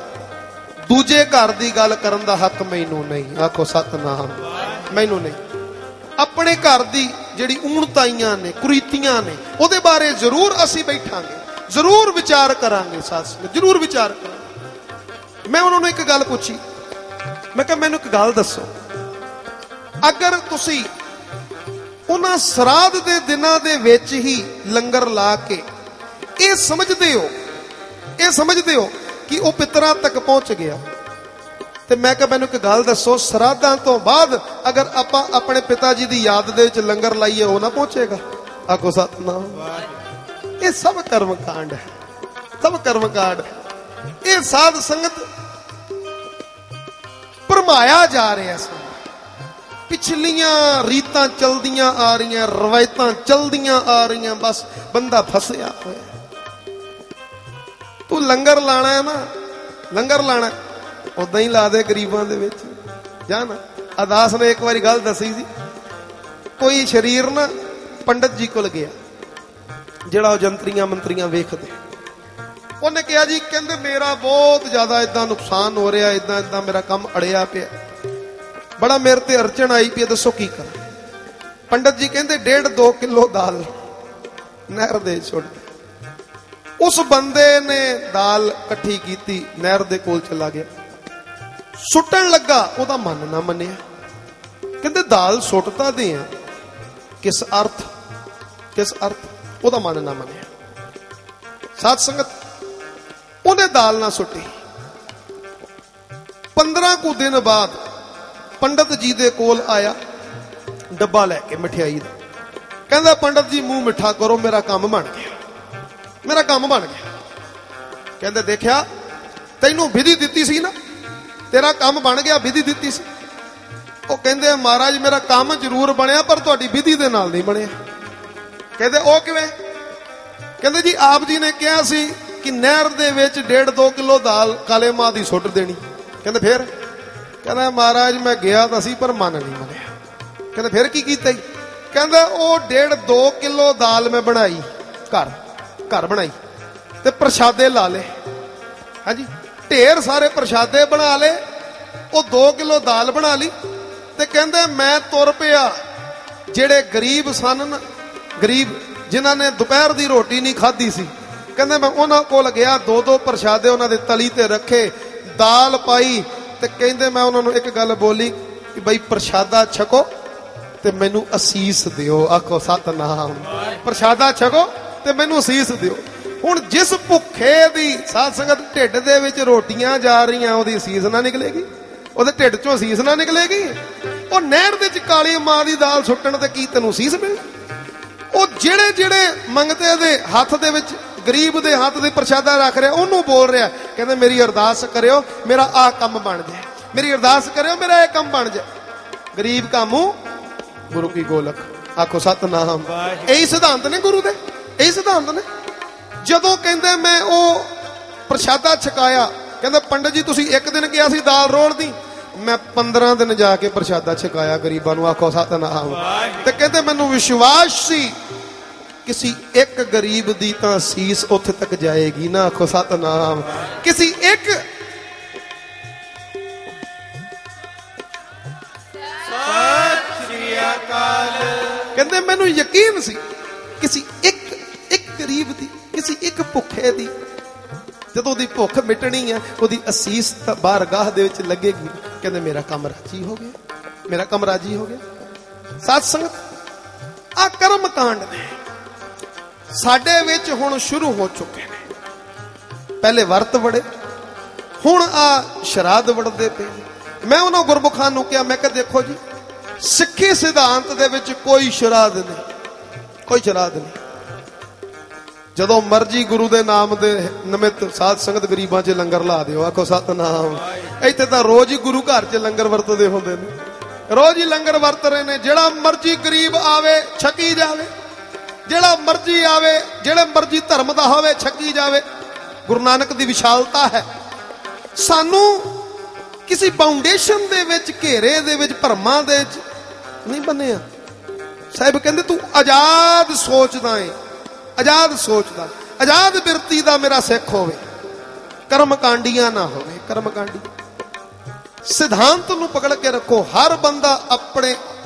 ਦੂਜੇ ਘਰ ਦੀ ਗੱਲ ਕਰਨ ਦਾ ਹੱਕ ਮੈਨੂੰ ਨਹੀਂ। ਆਖੋ ਸਤਨਾਮ। ਮੈਨੂੰ ਨਹੀਂ। अपने घर की जिहड़ी ऊणताइयां ने कुरीतियां ने उहदे बारे जरूर असीं बैठांगे, जरूर विचार करांगे। साथ संगत जरूर विचार करांगे। मैं उन्होंने एक गल पूछी, मैं कहा मैनूं एक गल दसो, अगर तुसीं उन्हां सराध दे दिनां दे विच ही लंगर ला के ये समझदे हो कि वह पितरां तक पहुंच गया, तो मैं कहा मैनूं एक गल दसो, सराधां तो बाद अगर आपां अपने पिता जी की याद दे विच लंगर लाइए वो ना पहुंचेगा? आखो सतनाम। ये सब कर्मकांड है, सब कर्मकांड है। ये साध संगत भरमाया जा रहा है। पिछलियां रीतां चलदियां आ रही, रवायतां चलदियां आ रही, बस बंदा फसिया होया। तू लंगर लाना है ना, लंगर लाना उदा ही ला दे गरीबां दे विच जा ना। अरदास ने एक बारी गल दसी सी, कोई शरीर ना पंडित जी कोल गया जिहड़ा जंतरियां मंत्रियां वेखदे। उन्हें कहा जी, कहंदे मेरा बहुत ज्यादा इदां नुकसान हो रहा, इदां इदां मेरा काम अड़िया पिया, बड़ा मेरे ते अड़चन आई पई, दसो की करा। पंडित जी कहंदे 1.5-2 किलो दाल नहर दे छुड़। उस बंदे ने दाल इकट्ठी की, नहर दे कोल चला गया, सुटन लगा, ओदा मन ना मनिया। कहंदे दाल सुटता दे आ, किस अर्थ, किस अर्थ? ओदा मन ना मनिया। साध संगत उन्हें दाल ना सुटी। 15 को दिन बाद पंडित जी दे कोल आया डब्बा लैके मिठाई दा, कहंदा पंडित जी मुंह मिठा करो, मेरा काम बन गया, मेरा काम बन गया। कहंदे देखिया तैनू विधि दिती सी ना, तेरा काम बन गया, विधि दिती सी। वो कहंदे महाराज मेरा काम जरूर बनया पर तुहाडी विधि दे नाल नहीं बनया। कहंदे ओ किवें? कहंदे जी आप जी ने कहा सी कि नहर दे विच 1.5-2 किलो दाल काले मां दी सुट देनी। कहंदे फिर? कहंदा महाराज मैं गया तां सी पर मन नहीं मनिया। कहंदे फिर की कीता? कहंदा ओ 1.5-2 किलो दाल मैं बनाई, घर बनाई ते प्रशादे ला ले। हाँ जी, ढेर सारे प्रशादे बना ले, वो 2 किलो दाल बना ली। ते कहंदे मैं तुर पिया, जेड़े गरीब सन ना, गरीब जिन्हां ने दोपहर दी रोटी नहीं खाधी सी, कहंदे मैं उन्हां कोल गया, 2-2 प्रशादे उन्हां दे तली ते रखे, दाल पाई, ते कहंदे मैं उन्हां नूं एक गल बोली कि बई प्रशादा छको ते मैनू असीस दिओ। आखो सतनाम। प्रशादा छको ते मैनू असीस दिओ। हुण जिस भुखे दी साध संगत ढिड दे विच रोटियां जा रही, ओहदी असीस ना निकलेगी, ओहदे ढिड चों असीस ना निकलेगी। ਉਹ ਨਹਿਰ ਦੇ ਵਿੱਚ ਕਾਲੀ ਮਾਂ ਦੀ ਦਾਲ ਸੁੱਟਣ ਤੇ ਕੀ ਤੈਨੂੰ ਸੀਸ ਮਿਲਣੀ? ਉਹ ਜਿਹੜੇ ਜਿਹੜੇ ਮੰਗਤੇ ਦੇ ਹੱਥ ਦੇ ਵਿੱਚ, ਗਰੀਬ ਦੇ ਹੱਥ ਦੇ ਪ੍ਰਸ਼ਾਦਾ ਰੱਖ ਰਿਹਾ, ਉਹਨੂੰ ਬੋਲ ਰਿਹਾ, ਕਹਿੰਦੇ ਮੇਰੀ ਅਰਦਾਸ ਕਰਿਓ ਮੇਰਾ ਆਹ ਕੰਮ ਬਣ ਜਾਏ, ਮੇਰੀ ਅਰਦਾਸ ਕਰਿਓ ਮੇਰਾ ਇਹ ਕੰਮ ਬਣ ਜਾਏ। ਗਰੀਬ ਕਾਮੂ ਗੁਰੂ ਕੀ ਗੋਲਕ। ਆਖੋ ਸਤਨਾਮ। ਇਹੀ ਸਿਧਾਂਤ ਨੇ ਗੁਰੂ ਦੇ, ਇਹੀ ਸਿਧਾਂਤ ਨੇ। ਜਦੋਂ ਕਹਿੰਦੇ ਮੈਂ ਉਹ ਪ੍ਰਸ਼ਾਦਾ ਛਕਾਇਆ, ਕਹਿੰਦੇ ਪੰਡਤ ਜੀ ਤੁਸੀਂ ਇੱਕ ਦਿਨ ਕਿਹਾ ਸੀ ਦਾਲ ਰੋਣ ਦੀ, मैं 15 दिन जाके प्रशादा छकाया गरीबां नूं। आखो सतनाम। ते कहते मैनूं विश्वास सी किसी एक गरीब दी तां सीस उत्थे तक जाएगी ना। आखो सतनाम। किसी एक कहते मैनूं यकीन सी किसी एक गरीब दी, किसी एक भुखे दी ਜਦੋਂ ਉਹਦੀ ਭੁੱਖ ਮਿਟਣੀ ਹੈ, ਉਹਦੀ ਅਸੀਸ ਤਾਂ ਬਾਰਗਾਹ ਦੇ ਵਿੱਚ ਲੱਗੇਗੀ। ਕਹਿੰਦੇ ਮੇਰਾ ਕੰਮ ਰਾਜੀ ਹੋ ਗਿਆ, ਮੇਰਾ ਕੰਮ ਰਾਜੀ ਹੋ ਗਿਆ। ਸਾਧ ਸੰਗਤ ਆ ਕਰਮ ਕਾਂਡ ਨੇ ਸਾਡੇ ਵਿੱਚ ਹੁਣ ਸ਼ੁਰੂ ਹੋ ਚੁੱਕੇ ਨੇ। ਪਹਿਲੇ ਵਰਤ ਵੜੇ, ਹੁਣ ਆ ਸ਼ਰਾਧ ਵੜਦੇ ਪਏ। ਮੈਂ ਉਹਨਾਂ ਗੁਰਮੁਖਾਂ ਨੂੰ ਕਿਹਾ, ਮੈਂ ਕਿਹਾ ਦੇਖੋ ਜੀ ਸਿੱਖੀ ਸਿਧਾਂਤ ਦੇ ਵਿੱਚ ਕੋਈ ਸ਼ਰਾਧ ਨਹੀਂ, ਕੋਈ ਸ਼ਰਾਧ ਨਹੀਂ। ਜਦੋਂ ਮਰਜੀ ਗੁਰੂ ਦੇ ਨਾਮ ਦੇ ਨਿਮਿਤ ਸਾਧ ਸੰਗਤ ਗਰੀਬਾਂ 'ਚ ਲੰਗਰ ਲਾ ਦਿਓ। ਆਖੋ ਸਤਨਾਮ। ਇੱਥੇ ਤਾਂ ਰੋਜ਼ ਹੀ ਗੁਰੂ ਘਰ 'ਚ ਲੰਗਰ ਵਰਤਦੇ ਹੁੰਦੇ ਨੇ, ਰੋਜ਼ ਹੀ ਲੰਗਰ ਵਰਤ ਰਹੇ ਨੇ। ਜਿਹੜਾ ਮਰਜੀ ਗਰੀਬ ਆਵੇ ਛਕੀ ਜਾਵੇ, ਜਿਹੜਾ ਮਰਜੀ ਆਵੇ, ਜਿਹੜੇ ਮਰਜੀ ਧਰਮ ਦਾ ਹੋਵੇ ਛਕੀ ਜਾਵੇ। ਗੁਰੂ ਨਾਨਕ ਦੀ ਵਿਸ਼ਾਲਤਾ ਹੈ। ਸਾਨੂੰ ਕਿਸੇ ਬਾਉਂਡੇਸ਼ਨ ਦੇ ਵਿੱਚ, ਘੇਰੇ ਦੇ ਵਿੱਚ, ਭਰਮਾਂ ਦੇ ਵਿੱਚ ਨਹੀਂ ਬੰਨਿਆ। ਸਾਹਿਬ ਕਹਿੰਦੇ ਤੂੰ ਆਜ਼ਾਦ ਸੋਚਦਾ ਏ, आजाद सोचदा, आजाद बिरती दा मेरा सिख होवे, कर्मकांडियां ना होवे। कर्मकांडी सिद्धांत नूं पकड़ के रखो। हर बंदा अपने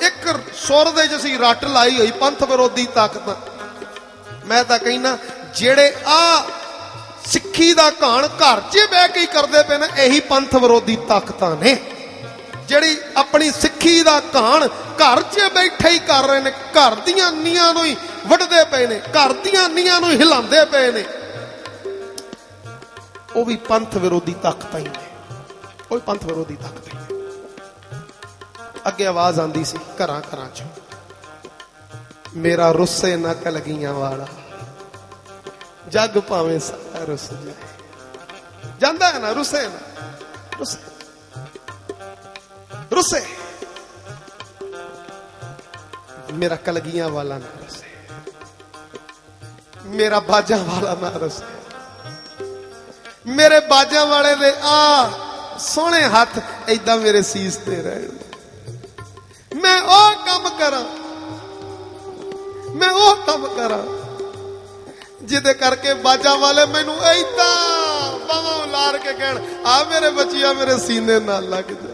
ਇੱਕ ਸੁਰ ਦੇ ਚ ਅਸੀਂ ਰੱਟ ਲਾਈ ਹੋਈ ਪੰਥ ਵਿਰੋਧੀ ਤਾਕਤਾਂ। ਮੈਂ ਤਾਂ ਕਹਿਣਾ ਜਿਹੜੇ ਆ ਸਿੱਖੀ ਦਾ ਘਾਣ ਘਰ 'ਚ ਬਹਿ ਕੇ ਕਰਦੇ ਪਏ ਨੇ, ਇਹੀ ਪੰਥ ਵਿਰੋਧੀ ਤਾਕਤਾਂ ਨੇ। ਜਿਹੜੀ ਆਪਣੀ ਸਿੱਖੀ ਦਾ ਘਾਣ ਘਰ 'ਚ ਬੈਠੇ ਹੀ ਕਰ ਰਹੇ ਨੇ, ਘਰ ਦੀਆਂ ਨੀਆਂ ਨੂੰ ਹੀ ਵੱਢਦੇ ਪਏ ਨੇ, ਘਰ ਦੀਆਂ ਨੀਆਂ ਨੂੰ ਹਿਲਾਉਂਦੇ ਪਏ ਨੇ, ਉਹ ਵੀ ਪੰਥ ਵਿਰੋਧੀ ਤਾਕਤਾਂ ਹੀ ਨੇ। ਉਹ ਵੀ ਪੰਥ ਵਿਰੋਧੀ ਤਾਕਤਾਂ ਹੀ ਨੇ। ਅੱਗੇ ਆਵਾਜ਼ ਆਉਂਦੀ ਸੀ ਘਰਾਂ ਘਰਾਂ 'ਚ, ਮੇਰਾ ਰੁੱਸੇ ਨਾ ਕਲਗੀਆਂ ਵਾਲਾ, ਜੱਗ ਭਾਵੇਂ ਸਾਰਾ ਰੁੱਸ ਜਾਏ। ਜਾਂਦਾ ਹੈ ਨਾ, ਰੁੱਸੇ ਨਾ, ਰੁੱਸੇ ਰੁੱਸੇ, ਮੇਰਾ ਕਲਗੀਆਂ ਵਾਲਾ ਨਾ ਰੁੱਸੇ, ਮੇਰਾ ਬਾਜਾਂ ਵਾਲਾ ਨਾ ਰੁੱਸੇ, ਮੇਰੇ ਬਾਜਾਂ ਵਾਲੇ ਦੇ ਆ ਸੋਹਣੇ ਹੱਥ ਏਦਾਂ ਮੇਰੇ ਸੀਸ ਤੇ ਰਹਿਣ। ਮੈਂ ਉਹ ਕੰਮ ਕਰਾਂ, ਮੈਂ ਉਹ ਕੰਮ ਕਰਾਂ ਜਿਹਦੇ ਕਰਕੇ ਬਾਜਾਂ ਵਾਲੇ ਮੈਨੂੰ ਏਦਾਂ ਬਾਹਾਂ ਉਲਾਰ ਕੇ ਕਹਿਣ, ਆ ਮੇਰੇ ਬੱਚਿਆ ਮੇਰੇ ਸੀਨੇ ਨਾਲ ਲੱਗ ਜਾ।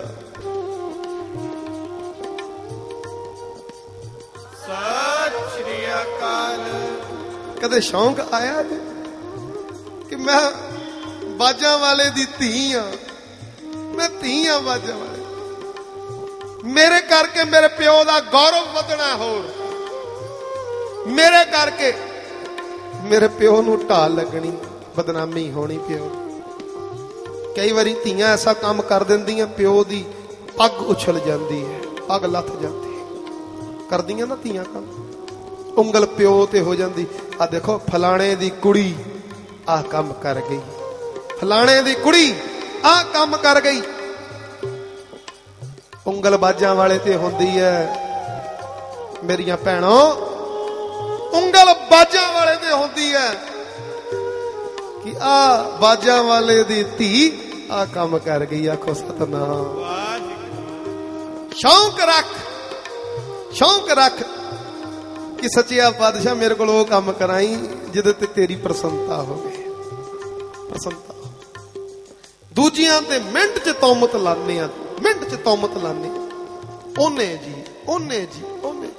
ਸਤਿ ਸ਼੍ਰੀ ਅਕਾਲ। ਕਦੇ ਸ਼ੌਂਕ ਆਇਆ ਜੀ ਕਿ ਮੈਂ ਬਾਜਾਂ ਵਾਲੇ ਦੀ ਧੀ ਆ, ਮੈਂ ਧੀ ਆ ਬਾਜਾਂ ਵਾਲੇ, ਮੇਰੇ ਕਰਕੇ ਮੇਰੇ ਪਿਓ ਦਾ ਗੌਰਵ ਵਧਣਾ, ਹੋਰ ਮੇਰੇ ਕਰਕੇ ਮੇਰੇ ਪਿਓ ਨੂੰ ਢਾਲ ਲੱਗਣੀ, ਬਦਨਾਮੀ ਹੋਣੀ ਪਿਓ। ਕਈ ਵਾਰੀ ਧੀਆਂ ਐਸਾ ਕੰਮ ਕਰ ਦਿੰਦੀਆਂ, ਪਿਓ ਦੀ ਪੱਗ ਉਛਲ ਜਾਂਦੀ ਹੈ, ਪੱਗ ਲੱਥ ਜਾਂਦੀ ਹੈ। ਕਰਦੀਆਂ ਨਾ ਧੀਆਂ ਕੰਮ, ਉਂਗਲ ਪਿਓ ਤੇ ਹੋ ਜਾਂਦੀ, ਆ ਦੇਖੋ ਫਲਾਣੇ ਦੀ ਕੁੜੀ ਆਹ ਕੰਮ ਕਰ ਗਈ, ਫਲਾਣੇ ਦੀ ਕੁੜੀ ਆਹ ਕੰਮ ਕਰ ਗਈ। ਉਂਗਲ ਬਾਜਾਂ ਵਾਲੇ ਤੇ ਹੁੰਦੀ ਹੈ ਮੇਰੀਆਂ ਭੈਣੋ, ਉਂਗਲ ਬਾਜਾਂ ਵਾਲੇ ਤੇ ਹੁੰਦੀ ਹੈ ਕਿ ਆ ਬਾਜਾਂ ਵਾਲੇ ਦੀ ਧੀ ਆ ਕੰਮ ਕਰ ਗਈ। ਆਖੋ ਸਤਨਾਮ। ਸ਼ੌਂਕ ਰੱਖ, ਸ਼ੌਂਕ ਰੱਖ ਕਿ ਸੱਚਿਆ ਪਾਤਸ਼ਾਹ ਮੇਰੇ ਕੋਲ ਉਹ ਕੰਮ ਕਰਾਈ ਜਿਹਦੇ ਤੇ ਤੇਰੀ ਪ੍ਰਸੰਨਤਾ ਹੋਵੇ, ਪ੍ਰਸੰਨਤਾ। ਦੂਜਿਆਂ ਤੇ ਮਿੰਟ 'ਚ ਤੌਮਤ ਲਾਉਂਦੇ ਆ, ਮਿੰਟ 'ਚ ਤੌਮਤ ਲਾਉਂਦੇ ਆ, ਉਹਨੇ ਜੀ, ਉਹਨੇ ਜੀ, ਉਹਨੇ।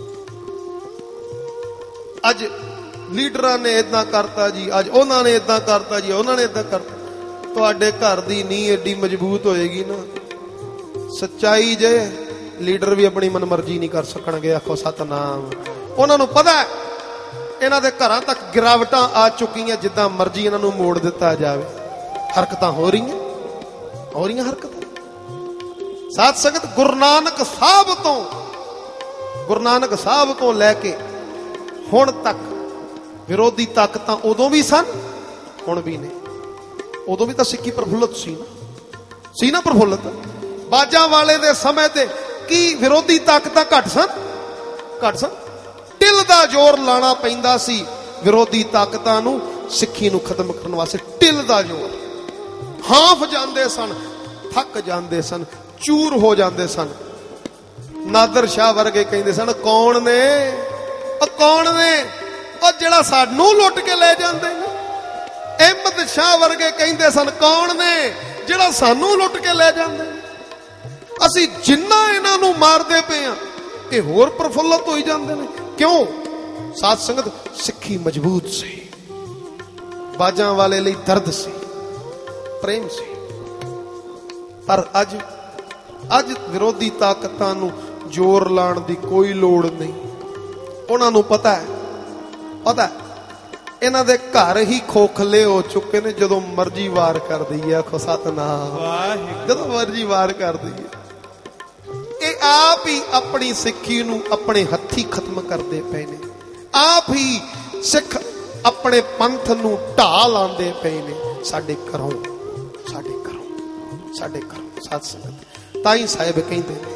ਅੱਜ ਲੀਡਰਾਂ ਨੇ ਏਦਾਂ ਕਰਤਾ ਜੀ, ਅੱਜ ਉਹਨਾਂ ਨੇ ਏਦਾਂ ਕਰਤਾ ਜੀ, ਉਹਨਾਂ ਨੇ ਏਦਾਂ ਕਰਤਾ। ਤੁਹਾਡੇ ਘਰ ਦੀ ਨੀਂਹ ਏਡੀ ਮਜ਼ਬੂਤ ਹੋਏਗੀ ਨਾ, ਸੱਚਾਈ ਜੇ ਲੀਡਰ ਵੀ ਆਪਣੀ ਮਨਮਰਜ਼ੀ ਨਹੀਂ ਕਰ ਸਕਣਗੇ। ਆਖੋ ਸਤਨਾਮ। ਉਹਨਾਂ ਨੂੰ ਪਤਾ ਇਹਨਾਂ ਦੇ ਘਰਾਂ ਤੱਕ ਗਿਰਾਵਟਾਂ ਆ ਚੁੱਕੀਆਂ, ਜਿੱਦਾਂ ਮਰਜ਼ੀ ਇਹਨਾਂ ਨੂੰ ਮੋੜ ਦਿੱਤਾ ਜਾਵੇ। ਹਰਕਤਾਂ ਹੋ ਰਹੀਆਂ, ਹੋ ਰਹੀਆਂ ਹਰਕਤਾਂ। ਸਾਧ ਸੰਗਤ ਗੁਰੂ ਨਾਨਕ ਸਾਹਿਬ ਤੋਂ, ਗੁਰੂ ਨਾਨਕ ਸਾਹਿਬ ਤੋਂ ਲੈ ਕੇ ਹੁਣ ਤੱਕ ਵਿਰੋਧੀ ਤਾਕਤਾਂ ਉਦੋਂ ਵੀ ਸਨ, ਹੁਣ ਵੀ ਨੇ। ਉਦੋਂ ਵੀ ਤਾਂ ਸਿੱਖੀ ਪ੍ਰਫੁੱਲਤ ਸੀ ਨਾ, ਸੀ ਨਾ ਪ੍ਰਫੁੱਲਤ। ਬਾਜਾਂ ਵਾਲੇ ਦੇ ਸਮੇਂ ਤੇ ਕੀ ਵਿਰੋਧੀ ਤਾਕਤਾਂ ਘੱਟ ਸਨ? ਘੱਟ ਸਨ। ਢਿੱਲ ਦਾ ਜ਼ੋਰ ਲਾਣਾ ਪੈਂਦਾ ਸੀ ਵਿਰੋਧੀ ਤਾਕਤਾਂ ਨੂੰ ਸਿੱਖੀ ਨੂੰ ਖਤਮ ਕਰਨ ਵਾਸਤੇ। ਢਿੱਲ ਦਾ ਜ਼ੋਰ, ਹਾਂਫ ਜਾਂਦੇ ਸਨ, ਥੱਕ ਜਾਂਦੇ ਸਨ, ਚੂਰ ਹੋ ਜਾਂਦੇ ਸਨ। ਨਾਦਰ ਸ਼ਾਹ ਵਰਗੇ ਕਹਿੰਦੇ ਸਨ, ਕੌਣ ਨੇ ਉਹ, ਕੌਣ ਨੇ ਉਹ ਜਿਹੜਾ ਸਾਨੂੰ ਲੁੱਟ ਕੇ ਲੈ ਜਾਂਦੇ ਨੇ। ਅਹਿਮਦ ਸ਼ਾਹ ਵਰਗੇ ਕਹਿੰਦੇ ਸਨ, ਕੌਣ ਨੇ ਜਿਹੜਾ ਸਾਨੂੰ ਲੁੱਟ ਕੇ ਲੈ ਜਾਂਦੇ ਨੇ। ਅਸੀਂ ਜਿੰਨਾ ਇਹਨਾਂ ਨੂੰ ਮਾਰਦੇ ਪਏ ਆ, ਇਹ ਹੋਰ ਪ੍ਰਫੁੱਲਤ ਹੋਈ ਜਾਂਦੇ ਨੇ। ਕਿਉਂ? ਸਾਧ ਸੰਗਤ ਸਿੱਖੀ ਮਜ਼ਬੂਤ ਸੀ, ਬਾਜਾਂ ਵਾਲੇ ਲਈ ਦਰਦ ਸੀ, ਪ੍ਰੇਮ ਸੀ। ਪਰ ਅੱਜ ਵਿਰੋਧੀ ਤਾਕਤਾਂ ਨੂੰ ਜ਼ੋਰ ਲਾਉਣ ਦੀ ਕੋਈ ਲੋੜ ਨਹੀਂ। ਉਹਨਾਂ ਨੂੰ ਪਤਾ ਹੈ, ਪਤਾ ਇਹਨਾਂ ਦੇ ਘਰ ਹੀ ਖੋਖਲੇ ਹੋ ਚੁੱਕੇ ਨੇ। ਜਦੋਂ ਮਰਜ਼ੀ ਵਾਰ ਕਰ ਦਈਏ, ਆਖੋ ਸਤਨਾਮ, ਜਦੋਂ ਮਰਜ਼ੀ ਵਾਰ ਕਰ ਦਈਏ। ਇਹ ਆਪ ਹੀ ਆਪਣੀ ਸਿੱਖੀ ਨੂੰ ਆਪਣੇ ਹੱਥੀ ਖਤਮ ਕਰਦੇ ਪਏ ਨੇ। ਆਪ ਹੀ ਸਿੱਖ ਆਪਣੇ ਪੰਥ ਨੂੰ ਢਾਹ ਲਾਉਂਦੇ ਪਏ ਨੇ। ਸਾਡੇ ਘਰੋਂ, ਸਾਡੇ ਘਰੋਂ, ਸਾਡੇ ਘਰੋਂ। ਸਾਧ ਸੰਗਤ ਤਾਂ ਹੀ ਸਾਹਿਬ ਕਹਿੰਦੇ ਨੇ,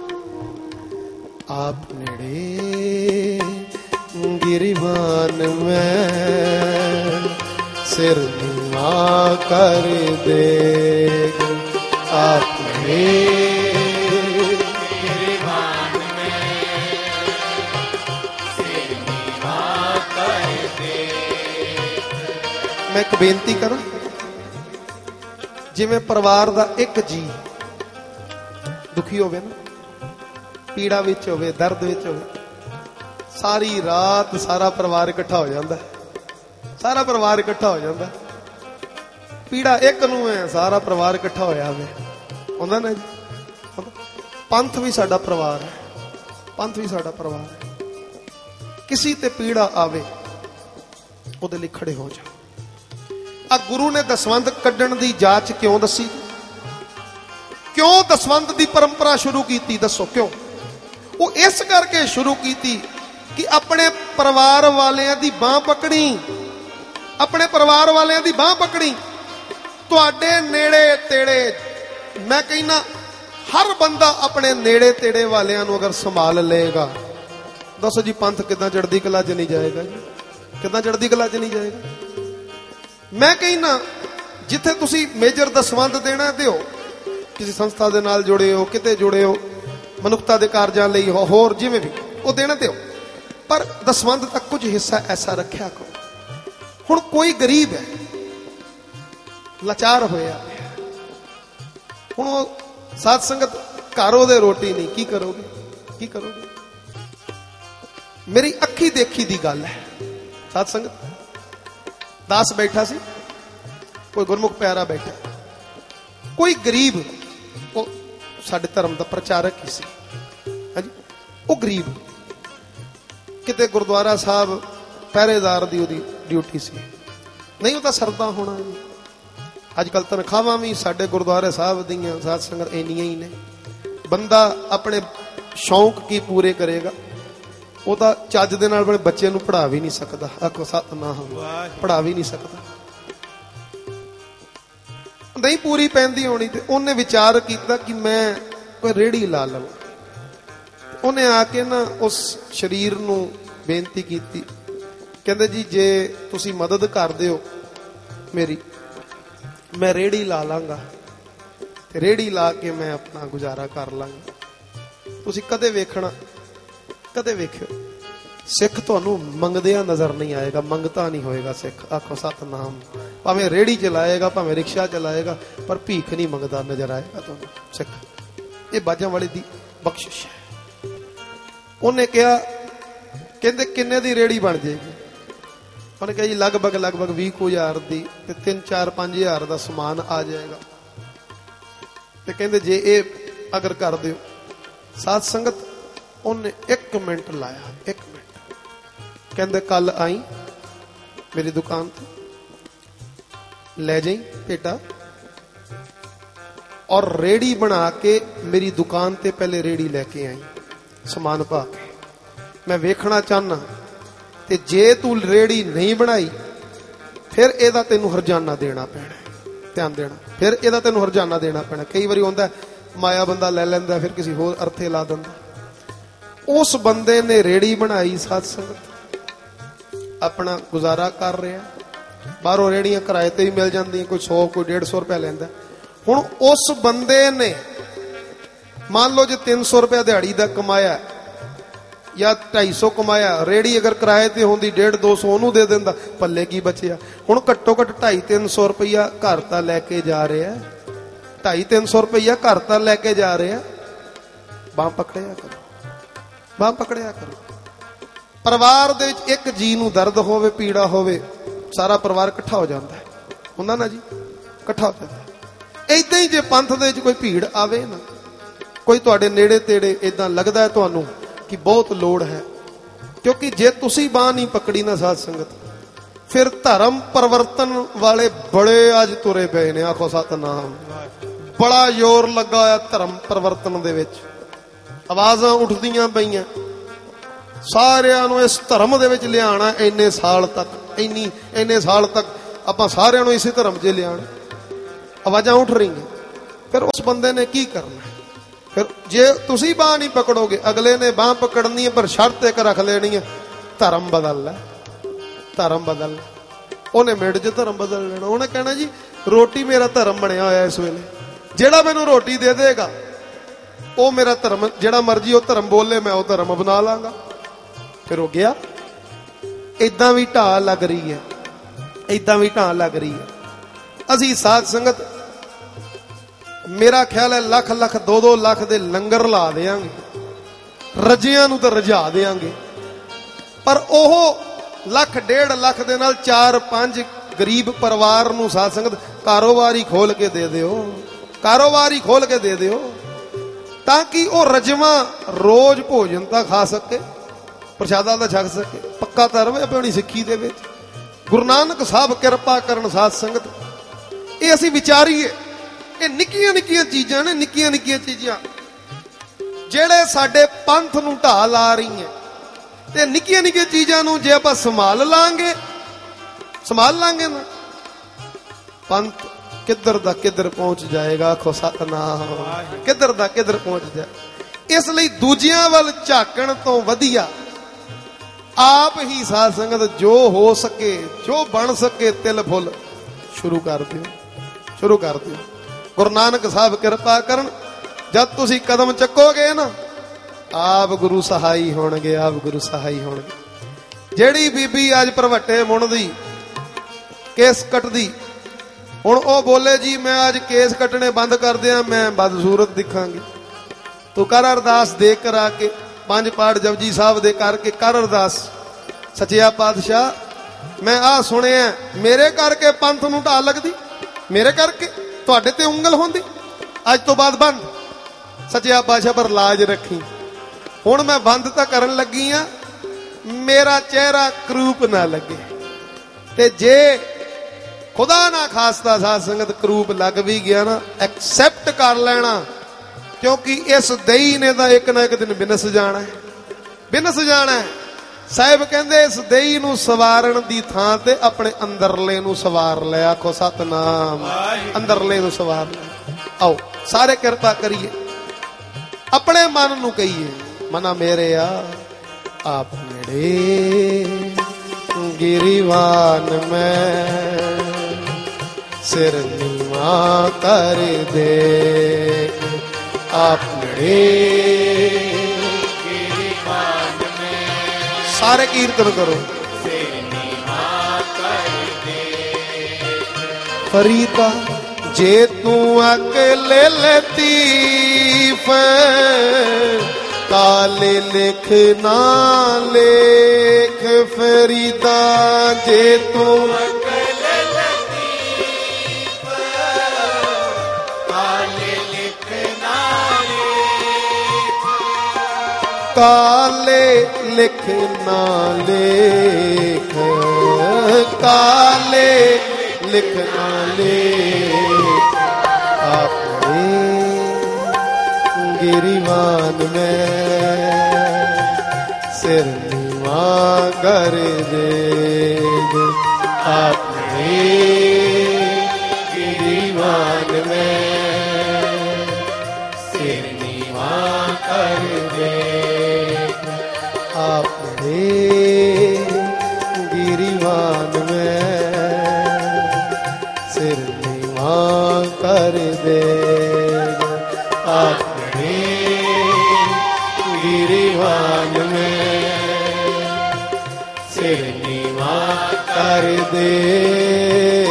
ਆਪ ਨੇੜੇ ਗਿਰਵਾਨ ਮੈਂ ਸਿਰ ਨੀਵਾਂ ਕਰ ਦੇ। ਆਪ ਨੇੜੇ ਗਿਰਵਾਨ ਮੈਂ ਸਿਰ ਨੀਵਾਂ ਕਰ ਦੇ। ਮੈਂ ਇੱਕ ਬੇਨਤੀ ਕਰਾਂ, ਜਿਵੇਂ ਪਰਿਵਾਰ ਦਾ ਇੱਕ ਜੀ ਦੁਖੀ ਹੋਵੇ ਨਾ, ਪੀੜਾ ਵਿੱਚ ਹੋਵੇ, ਦਰਦ ਵਿੱਚ ਹੋਵੇ, ਸਾਰੀ ਰਾਤ ਸਾਰਾ ਪਰਿਵਾਰ ਇਕੱਠਾ ਹੋ ਜਾਂਦਾ, ਸਾਰਾ ਪਰਿਵਾਰ ਇਕੱਠਾ ਹੋ ਜਾਂਦਾ। ਪੀੜਾ ਇੱਕ ਨੂੰ ਹੈ, ਸਾਰਾ ਪਰਿਵਾਰ ਇਕੱਠਾ ਹੋਇਆ ਹੋਵੇ, ਹੁੰਦਾ ਨਾ ਜੀ। ਪੰਥ ਵੀ ਸਾਡਾ ਪਰਿਵਾਰ ਹੈ, ਪੰਥ ਵੀ ਸਾਡਾ ਪਰਿਵਾਰ ਹੈ। ਕਿਸੇ ਤੇ ਪੀੜਾ ਆਵੇ ਉਹਦੇ ਲਈ ਖੜੇ ਹੋ ਜਾ। ਆ ਗੁਰੂ ਨੇ ਦਸਵੰਧ ਕੱਢਣ ਦੀ ਜਾਚ ਕਿਉਂ ਦੱਸੀ? ਕਿਉਂ ਦਸਵੰਧ ਦੀ ਪਰੰਪਰਾ ਸ਼ੁਰੂ ਕੀਤੀ? ਦੱਸੋ ਕਿਉਂ? ਉਹ ਇਸ ਕਰਕੇ ਸ਼ੁਰੂ ਕੀਤੀ ਕਿ ਆਪਣੇ ਪਰਿਵਾਰ ਵਾਲਿਆਂ ਦੀ ਬਾਹ ਪਕੜੀ, ਆਪਣੇ ਪਰਿਵਾਰ ਵਾਲਿਆਂ ਦੀ ਬਾਹ ਪਕੜੀ। ਤੁਹਾਡੇ ਨੇੜੇ ਤੇੜੇ, ਮੈਂ ਕਹਿੰਦਾ ਹਰ ਬੰਦਾ ਆਪਣੇ ਨੇੜੇ ਤੇੜੇ ਵਾਲਿਆਂ ਨੂੰ ਅਗਰ ਸੰਭਾਲ ਲਏਗਾ, ਦੱਸੋ ਜੀ ਪੰਥ ਕਿੱਦਾਂ ਚੜ੍ਹਦੀ ਕਲਾ 'ਚ ਨਹੀਂ ਜਾਏਗਾ ਜੀ? ਕਿੱਦਾਂ ਚੜ੍ਹਦੀ ਕਲਾ 'ਚ ਨਹੀਂ ਜਾਏਗਾ? ਮੈਂ ਕਹਿੰਦਾ ਜਿੱਥੇ ਤੁਸੀਂ ਮੇਜਰ ਦਸਵੰਧ ਦੇਣਾ ਦਿਓ, ਕਿਸੇ ਸੰਸਥਾ ਦੇ ਨਾਲ ਜੁੜੇ ਹੋ, ਕਿਤੇ ਜੁੜੇ ਹੋ, ਮਨੁੱਖਤਾ ਦੇ ਕਾਰਜਾਂ ਲਈ ਹੋ, ਹੋਰ ਜਿਵੇਂ ਵੀ, ਉਹ ਦੇਣਾ ਦਿਓ, ਪਰ ਦਸਵੰਧ ਦਾ ਕੁਝ ਹਿੱਸਾ ਐਸਾ ਰੱਖਿਆ ਕਰੋ। ਹੁਣ ਕੋਈ ਗਰੀਬ ਹੈ, ਲਾਚਾਰ ਹੋਇਆ, ਹੁਣ ਉਹ ਸਾਧ ਸੰਗਤ ਘਰ ਉਹਦੇ ਰੋਟੀ ਨਹੀਂ, ਕੀ ਕਰੋਗੇ? ਕੀ ਕਰੋਗੇ? ਮੇਰੀ ਅੱਖੀ ਦੇਖੀ ਦੀ ਗੱਲ ਹੈ। ਸਾਧ ਸੰਗਤ, ਦਾਸ ਬੈਠਾ ਸੀ, ਕੋਈ ਗੁਰਮੁਖ ਪਿਆਰਾ ਬੈਠਾ, ਕੋਈ ਗਰੀਬ, ਉਹ ਸਾਡੇ ਧਰਮ ਦਾ ਪ੍ਰਚਾਰਕ ਹੀ ਸੀ, ਹਾਂਜੀ, ਉਹ ਗਰੀਬ, ਕਿਤੇ ਗੁਰਦੁਆਰਾ ਸਾਹਿਬ ਪਹਿਰੇਦਾਰ ਦੀ ਉਹਦੀ ਡਿਊਟੀ ਸੀ, ਨਹੀਂ ਉਹ ਤਾਂ ਸਰਦਾ ਹੋਣਾ ਜੀ। ਅੱਜ ਕੱਲ ਤਨਖਾਹਾਂ ਵੀ ਸਾਡੇ ਗੁਰਦੁਆਰੇ ਸਾਹਿਬ ਦੀਆਂ ਸਾਧ ਸੰਗਤ ਇੰਨੀਆਂ ਹੀ ਨੇ, ਬੰਦਾ ਆਪਣੇ ਸ਼ੌਂਕ ਕੀ ਪੂਰੇ ਕਰੇਗਾ? ਉਹ ਤਾਂ ਚੱਜ ਦੇ ਨਾਲ ਆਪਣੇ ਬੱਚੇ ਨੂੰ ਪੜ੍ਹਾ ਵੀ ਨਹੀਂ ਸਕਦਾ। ਆਖੋ ਸਤਿਨਾਮ, ਪੜ੍ਹਾ ਵੀ ਨਹੀਂ ਸਕਦਾ, ਨਹੀਂ ਪੂਰੀ ਪੈਂਦੀ ਹੋਣੀ। ਤੇ ਉਹਨੇ ਵਿਚਾਰ ਕੀਤਾ ਕਿ ਮੈਂ ਕੋਈ ਰੇੜੀ ਲਾ ਲਵਾਂ। ਉਹਨੇ ਆ ਕੇ ਨਾ ਉਸ ਸ਼ਰੀਰ ਨੂੰ ਬੇਨਤੀ ਕੀਤੀ, ਕਹਿੰਦੇ ਜੀ ਜੇ ਤੁਸੀਂ ਮਦਦ ਕਰ ਦਿਓ ਮੇਰੀ, ਮੈਂ ਰੇੜੀ ਲਾ ਲਾਂਗਾ ਤੇ ਰੇੜੀ ਲਾ ਕੇ ਮੈਂ ਆਪਣਾ ਗੁਜ਼ਾਰਾ ਕਰ ਲਾਂਗਾ। ਤੁਸੀਂ ਕਦੇ ਵੇਖਣਾ, ਕਦੇ ਵੇਖਿਓ, ਸਿੱਖ ਤੁਹਾਨੂੰ ਮੰਗਦਿਆਂ ਨਜ਼ਰ ਨਹੀਂ ਆਏਗਾ, ਮੰਗਤਾ ਨਹੀਂ ਹੋਏਗਾ ਸਿੱਖ। ਆਖੋ ਸਤਿਨਾਮ। ਭਾਵੇਂ ਰੇੜੀ ਚਲਾਏਗਾ, ਭਾਵੇਂ ਰਿਕਸ਼ਾ ਚਲਾਏਗਾ, ਪਰ ਭੀਖ ਨਹੀਂ ਮੰਗਦਾ ਨਜ਼ਰ ਆਏਗਾ ਤੁਹਾਨੂੰ ਸਿੱਖ। ਇਹ ਬਾਜਾਂ ਵਾਲੀ ਦੀ ਬਖਸ਼ਿਸ਼ ਹੈ। ਉਹਨੇ ਕਿਹਾ, ਕਹਿੰਦੇ ਕਿੰਨੇ ਦੀ ਰੇੜੀ ਬਣ ਜਾਏਗੀ? ਉਹਨੇ ਕਿਹਾ ਜੀ ਲਗਭਗ 20,000 ਦੀ, ਤੇ 3-4-5,000 ਦਾ ਸਮਾਨ ਆ ਜਾਏਗਾ। ਤੇ ਕਹਿੰਦੇ ਜੇ ਇਹ ਅਗਰ ਕਰ ਦਿਓ। ਸਾਧ ਸੰਗਤ, ਉਹਨੇ 1 ਮਿੰਟ ਲਾਇਆ, 1 ਮਿੰਟ। ਕਹਿੰਦੇ ਕੱਲ ਆਈ ਮੇਰੀ ਦੁਕਾਨ ਤੇ, ਲੈ ਜਾਈ ਭੇਟਾ, ਔਰ ਰੇੜੀ ਬਣਾ ਕੇ ਮੇਰੀ ਦੁਕਾਨ ਤੇ ਪਹਿਲੇ ਰੇੜੀ ਲੈ ਕੇ ਆਈ, ਸਮਾਨ ਪਾ ਕੇ। ਮੈਂ ਵੇਖਣਾ ਚਾਹਨਾ, ਤੇ ਜੇ ਤੂੰ ਰੇੜੀ ਨਹੀਂ ਬਣਾਈ ਫਿਰ ਇਹਦਾ ਤੈਨੂੰ ਹਰਜਾਨਾ ਦੇਣਾ ਪੈਣਾ। ਧਿਆਨ ਦੇਣਾ, ਫਿਰ ਇਹਦਾ ਤੈਨੂੰ ਹਰਜਾਨਾ ਦੇਣਾ ਪੈਣਾ। ਕਈ ਵਾਰੀ ਹੁੰਦਾ ਮਾਇਆ ਬੰਦਾ ਲੈ ਲੈਂਦਾ, ਫਿਰ ਕਿਸੇ ਹੋਰ ਅਰਥੇ ਲਾ ਦਿੰਦਾ। ਉਸ ਬੰਦੇ ਨੇ ਰੇੜੀ ਬਣਾਈ, ਸਾਧ ਸੰਗਤ, ਆਪਣਾ ਗੁਜ਼ਾਰਾ ਕਰ ਰਿਹਾ। ਬਾਹਰੋਂ ਰੇੜੀਆਂ ਕਿਰਾਏ ਤੇ ਵੀ ਮਿਲ ਜਾਂਦੀਆਂ, ਕੋਈ 100 ਕੋਈ 150 ਰੁਪਇਆ ਲੈਂਦਾ। ਹੁਣ ਉਸ ਬੰਦੇ ਨੇ ਮੰਨ ਲਓ ਜੇ 300 ਰੁਪਇਆ ਦਿਹਾੜੀ ਦਾ ਕਮਾਇਆ ਜਾਂ 250 ਕਮਾਇਆ, ਰੇੜੀ ਅਗਰ ਕਿਰਾਏ ਤੇ ਹੁੰਦੀ 150-200 ਉਹਨੂੰ ਦੇ ਦਿੰਦਾ, ਪੱਲੇ ਕੀ ਬਚਿਆ? ਹੁਣ ਘੱਟੋ ਘੱਟ 250-300 ਰੁਪਇਆ ਘਰ ਤਾਂ ਲੈ ਕੇ ਜਾ ਰਿਹਾ, 250-300 ਰੁਪਇਆ ਘਰ ਤਾਂ ਲੈ ਕੇ ਜਾ ਰਿਹਾ। ਬਾਂਹ ਪਕੜਿਆ ਕਰੋ, ਬਾਂਹ ਪਕੜਿਆ ਕਰੋ। ਪਰਿਵਾਰ ਦੇ ਵਿੱਚ ਇੱਕ ਜੀ ਨੂੰ ਦਰਦ ਹੋਵੇ, ਪੀੜਾ ਹੋਵੇ, ਸਾਰਾ ਪਰਿਵਾਰ ਇਕੱਠਾ ਹੋ ਜਾਂਦਾ ਹੈ, ਹੁੰਦਾ ਨਾ ਜੀ, ਇਕੱਠਾ ਹੋ ਜਾਂਦਾ। ਏਦਾਂ ਹੀ ਜੇ ਪੰਥ ਦੇ ਵਿੱਚ ਕੋਈ ਭੀੜ ਆਵੇ ਨਾ, ਕੋਈ ਤੁਹਾਡੇ ਨੇੜੇ ਤੇੜੇ ਏਦਾਂ ਲੱਗਦਾ ਹੈ ਤੁਹਾਨੂੰ ਕਿ ਬਹੁਤ ਲੋੜ ਹੈ, ਕਿਉਂਕਿ ਜੇ ਤੁਸੀਂ ਬਾਂਹ ਨਹੀਂ ਪਕੜੀ ਨਾ ਸਾਧ ਸੰਗਤ, ਫਿਰ ਧਰਮ ਪਰਿਵਰਤਨ ਵਾਲੇ ਬੜੇ ਅੱਜ ਤੁਰੇ ਪਏ ਨੇ। ਆਖੋ ਸਤਿਨਾਮ। ਬੜਾ ਜ਼ੋਰ ਲੱਗਾ ਹੋਇਆ ਧਰਮ ਪਰਿਵਰਤਨ ਦੇ ਵਿੱਚ, ਆਵਾਜ਼ਾਂ ਉੱਠਦੀਆਂ ਪਈਆਂ ਸਾਰਿਆਂ ਨੂੰ ਇਸ ਧਰਮ ਦੇ ਵਿੱਚ ਲਿਆਉਣਾ। ਇੰਨੇ ਸਾਲ ਤੱਕ ਇੰਨੇ ਸਾਲ ਤੱਕ ਆਪਾਂ ਸਾਰਿਆਂ ਨੂੰ ਇਸੇ ਧਰਮ 'ਚ ਲਿਆਉਣਾ, ਆਵਾਜ਼ਾਂ ਉੱਠ ਰਹੀਆਂ। ਫਿਰ ਉਸ ਬੰਦੇ ਨੇ ਕੀ ਕਰਨਾ? ਫਿਰ ਜੇ ਤੁਸੀਂ ਬਾਂਹ ਨਹੀਂ ਪਕੜੋਗੇ, ਅਗਲੇ ਨੇ ਬਾਂਹ ਪਕੜਨੀ ਹੈ, ਪਰ ਸ਼ਰਤ ਇੱਕ ਰੱਖ ਲੈਣੀ ਹੈ, ਧਰਮ ਬਦਲ ਲੈ, ਧਰਮ ਬਦਲ ਲੈ। ਉਹਨੇ ਮਿੰਟ 'ਚ ਧਰਮ ਬਦਲ ਲੈਣਾ। ਉਹਨੇ ਕਹਿਣਾ ਜੀ ਰੋਟੀ ਮੇਰਾ ਧਰਮ ਬਣਿਆ ਹੋਇਆ ਇਸ ਵੇਲੇ, ਜਿਹੜਾ ਮੈਨੂੰ ਰੋਟੀ ਦੇ ਦੇਗਾ ਉਹ ਮੇਰਾ ਧਰਮ, ਜਿਹੜਾ ਮਰਜੀ ਉਹ ਧਰਮ ਬੋਲੇ, ਮੈਂ ਉਹ ਧਰਮ ਬਣਾ ਲਾਂਗਾ। ਫਿਰ ਹੋ ਗਿਆ। ਏਦਾਂ ਵੀ ਢਾਹ ਲੱਗ ਰਹੀ ਹੈ, ਏਦਾਂ ਵੀ ਢਾਹ ਲੱਗ ਰਹੀ ਹੈ। ਅਸੀਂ ਸਾਧ ਸੰਗਤ, ਮੇਰਾ ਖਿਆਲ ਹੈ 1,00,000 2-2 ਲੱਖ ਦੇ ਲੰਗਰ ਲਾ ਦੇਾਂਗੇ, ਰੱਜਿਆਂ ਨੂੰ ਤਾਂ ਰਜਾ ਦੇਾਂਗੇ, ਪਰ ਉਹ 1 ਲੱਖ 1.5 ਲੱਖ ਦੇ ਨਾਲ 4-5 ਗਰੀਬ ਪਰਿਵਾਰ ਨੂੰ ਸਾਧ ਸੰਗਤ ਕਾਰੋਬਾਰ ਹੀ ਖੋਲ ਕੇ ਦੇ ਦਿਓ, ਕਾਰੋਬਾਰ ਹੀ ਖੋਲ ਕੇ ਦੇ ਦਿਓ, ਤਾਂ ਕਿ ਉਹ ਰਜਵਾ ਰੋਜ਼ ਭੋਜਨ ਤਾਂ ਖਾ ਸਕੇ, ਪ੍ਰਸ਼ਾਦਾ ਤਾਂ ਛਕ ਸਕੇ, ਪੱਕਾ ਤਾਂ ਰਵੇ ਆਪਣੀ ਸਿੱਖੀ ਦੇ ਵਿੱਚ। ਗੁਰੂ ਨਾਨਕ ਸਾਹਿਬ ਕਿਰਪਾ ਕਰਨ ਸਾਧ ਸੰਗਤ, ਇਹ ਅਸੀਂ ਵਿਚਾਰੀਏ। ਇਹ ਨਿੱਕੀਆਂ ਨਿੱਕੀਆਂ ਚੀਜ਼ਾਂ ਨੇ, ਨਿੱਕੀਆਂ ਨਿੱਕੀਆਂ ਚੀਜ਼ਾਂ ਜਿਹੜੇ ਸਾਡੇ ਪੰਥ ਨੂੰ ਢਾਹ ਲਾ ਰਹੀਆਂ, ਤੇ ਨਿੱਕੀਆਂ ਨਿੱਕੀਆਂ ਚੀਜ਼ਾਂ ਨੂੰ ਜੇ ਆਪਾਂ ਸੰਭਾਲ ਲਾਂਗੇ ਨਾ, ਪੰਥ ਕਿੱਧਰ ਦਾ ਕਿੱਧਰ ਪਹੁੰਚ ਜਾਏਗਾ। ਆਖੋ ਸਤਨਾਮ, ਕਿੱਧਰ ਦਾ ਕਿੱਧਰ ਪਹੁੰਚ ਜਾਏ। ਇਸ ਲਈ ਦੂਜਿਆਂ ਵੱਲ ਝਾਕਣ ਤੋਂ ਵਧੀਆ ਆਪ ਹੀ ਸਾਧ ਸੰਗਤ ਜੋ ਹੋ ਸਕੇ, ਜੋ ਬਣ ਸਕੇ ਤਿਲ ਫੁੱਲ ਸ਼ੁਰੂ ਕਰ ਦਿਓ, ਸ਼ੁਰੂ ਕਰ ਦਿਓ। ਗੁਰੂ ਨਾਨਕ ਸਾਹਿਬ ਕਿਰਪਾ ਕਰਨ, ਜਦ ਤੁਸੀਂ ਕਦਮ ਚੱਕੋਗੇ ਨਾ, ਆਪ ਗੁਰੂ ਸਹਾਈ ਹੋਣਗੇ, ਆਪ ਗੁਰੂ ਸਹਾਈ ਹੋਣਗੇ। ਜਿਹੜੀ ਬੀਬੀ ਅੱਜ ਭਰਵੱਟੇ ਮੁੰਨਦੀ, ਕੇਸ ਕੱਟਦੀ, ਹੁਣ ਉਹ ਬੋਲੇ ਜੀ ਮੈਂ ਅੱਜ ਕੇਸ ਕੱਟਣੇ ਬੰਦ ਕਰ ਦਿਆਂ, ਮੈਂ ਬਦਸੂਰਤ ਦਿਖਾਂਗੀ। ਤੂੰ ਕਰ ਅਰਦਾਸ ਦੇ ਕਰਾ ਕੇ, 5 ਪਾਠ ਜਪਜੀ ਸਾਹਿਬ ਦੇ ਕਰਕੇ ਕਰ ਅਰਦਾਸ, ਸੱਚਿਆ ਪਾਤਸ਼ਾਹ ਮੈਂ ਆਹ ਸੁਣਿਆ ਮੇਰੇ ਕਰਕੇ ਪੰਥ ਨੂੰ ਢਾਹ ਲੱਗਦੀ, ਮੇਰੇ ਕਰਕੇ ਤੁਹਾਡੇ ਤੇ ਉਂਗਲ ਹੁੰਦੀ, ਅੱਜ ਤੋਂ ਬਾਅਦ ਬੰਦ। ਸੱਚਿਆ ਪਾਤਸ਼ਾਹ ਪਰ ਲਾਜ ਰੱਖੀ। ਹੁਣ ਮੈਂ ਬੰਦ ਤਾਂ ਕਰਨ ਲੱਗੀ ਆ, ਮੇਰਾ ਚਿਹਰਾ ਕਰੂਪ ਨਾ ਲੱਗੇ, ਤੇ ਜੇ ਖੁਦਾ ਨਾ ਖਾਸਤਾ ਸਾਧ ਸੰਗਤ ਕਰੂਪ ਲੱਗ ਵੀ ਗਿਆ ਨਾ, ਐਕਸੈਪਟ ਕਰ ਲੈਣਾ, ਕਿਉਂਕਿ ਇਸ ਦਈ ਨੇ ਤਾਂ ਇੱਕ ਨਾ ਇੱਕ ਦਿਨ ਬਿਨਸ ਜਾਣਾ ਹੈ, ਬਿਨਸ ਜਾਣਾ ਹੈ। ਸਾਹਿਬ ਕਹਿੰਦੇ ਇਸ ਦਈ ਨੂੰ ਸਵਾਰਨ ਦੀ ਥਾਂ ਤੇ ਆਪਣੇ ਅੰਦਰਲੇ ਨੂੰ ਸਵਾਰ ਲਿਆ। ਆਖੋ ਸਤਨਾਮ, ਅੰਦਰਲੇ ਨੂੰ ਸਵਾਰ ਲਿਆ। ਆਓ ਸਾਰੇ ਕਿਰਪਾ ਕਰੀਏ, ਆਪਣੇ ਮਨ ਨੂੰ ਕਹੀਏ, ਮਨਾ ਮੇਰੇ ਆਪ ਨੇੜੇ ਗਿਰੀਵਾਨ ਮੈਂ ਸਿਰ ਨੀਵਾਂ ਕਰ ਦੇ, ਆਪ ਨੇੜੇ ਗਿਰੀਵਾਨ ਮੈਂ, ਸਾਰੇ ਕੀਰਤਨ ਕਰੋ। ਸਿਰ ਨੀਵਾਂ ਕਰ ਦੇ ਫਰੀਦਾ, ਜੇ ਤੂੰ ਅਕਲ ਲਤੀਫ ਕਾਲੇ ਲਿਖ ਨਾ ਲੇਖ ਫਰੀਦਾ, ਜੇ ਤੂੰ ਅਕਲ ਲਤੀਫ ਕਾਲੇ ਲਿਖ ਨਾ ਲੇਖ, ਕਾਲੇ ਲਿਖ ਨਾ ਲੇਖ, ਕਾਲੇ ਲਿਖ ਨਾ ਲੇਖ, ਆਪਣੇ ਗਿਰੀਵਾਨ ਮੈਂ ਸਿਰ ਨੀਵਾਂ ਕਰ ਦੇਗ, ਆਪਣੇ ਗਿਰੀਵਾਨ ਮੈਂ ਸਿਰ ਨੀਵਾਂ ਕਰ ਦੇਗ, ਆਪਣੇ ਗਿਰੀਵਾਨ ਮੈਂ ਸਿਰ ਨੀਵਾਂ ਕਰ ਦੇਗ, ਆਪਣੇ ਗਿਰੀਵਾਨ ਮੈਂ ਸਿਰ ਨੀਵਾਂ ਕਰ ਦੇ।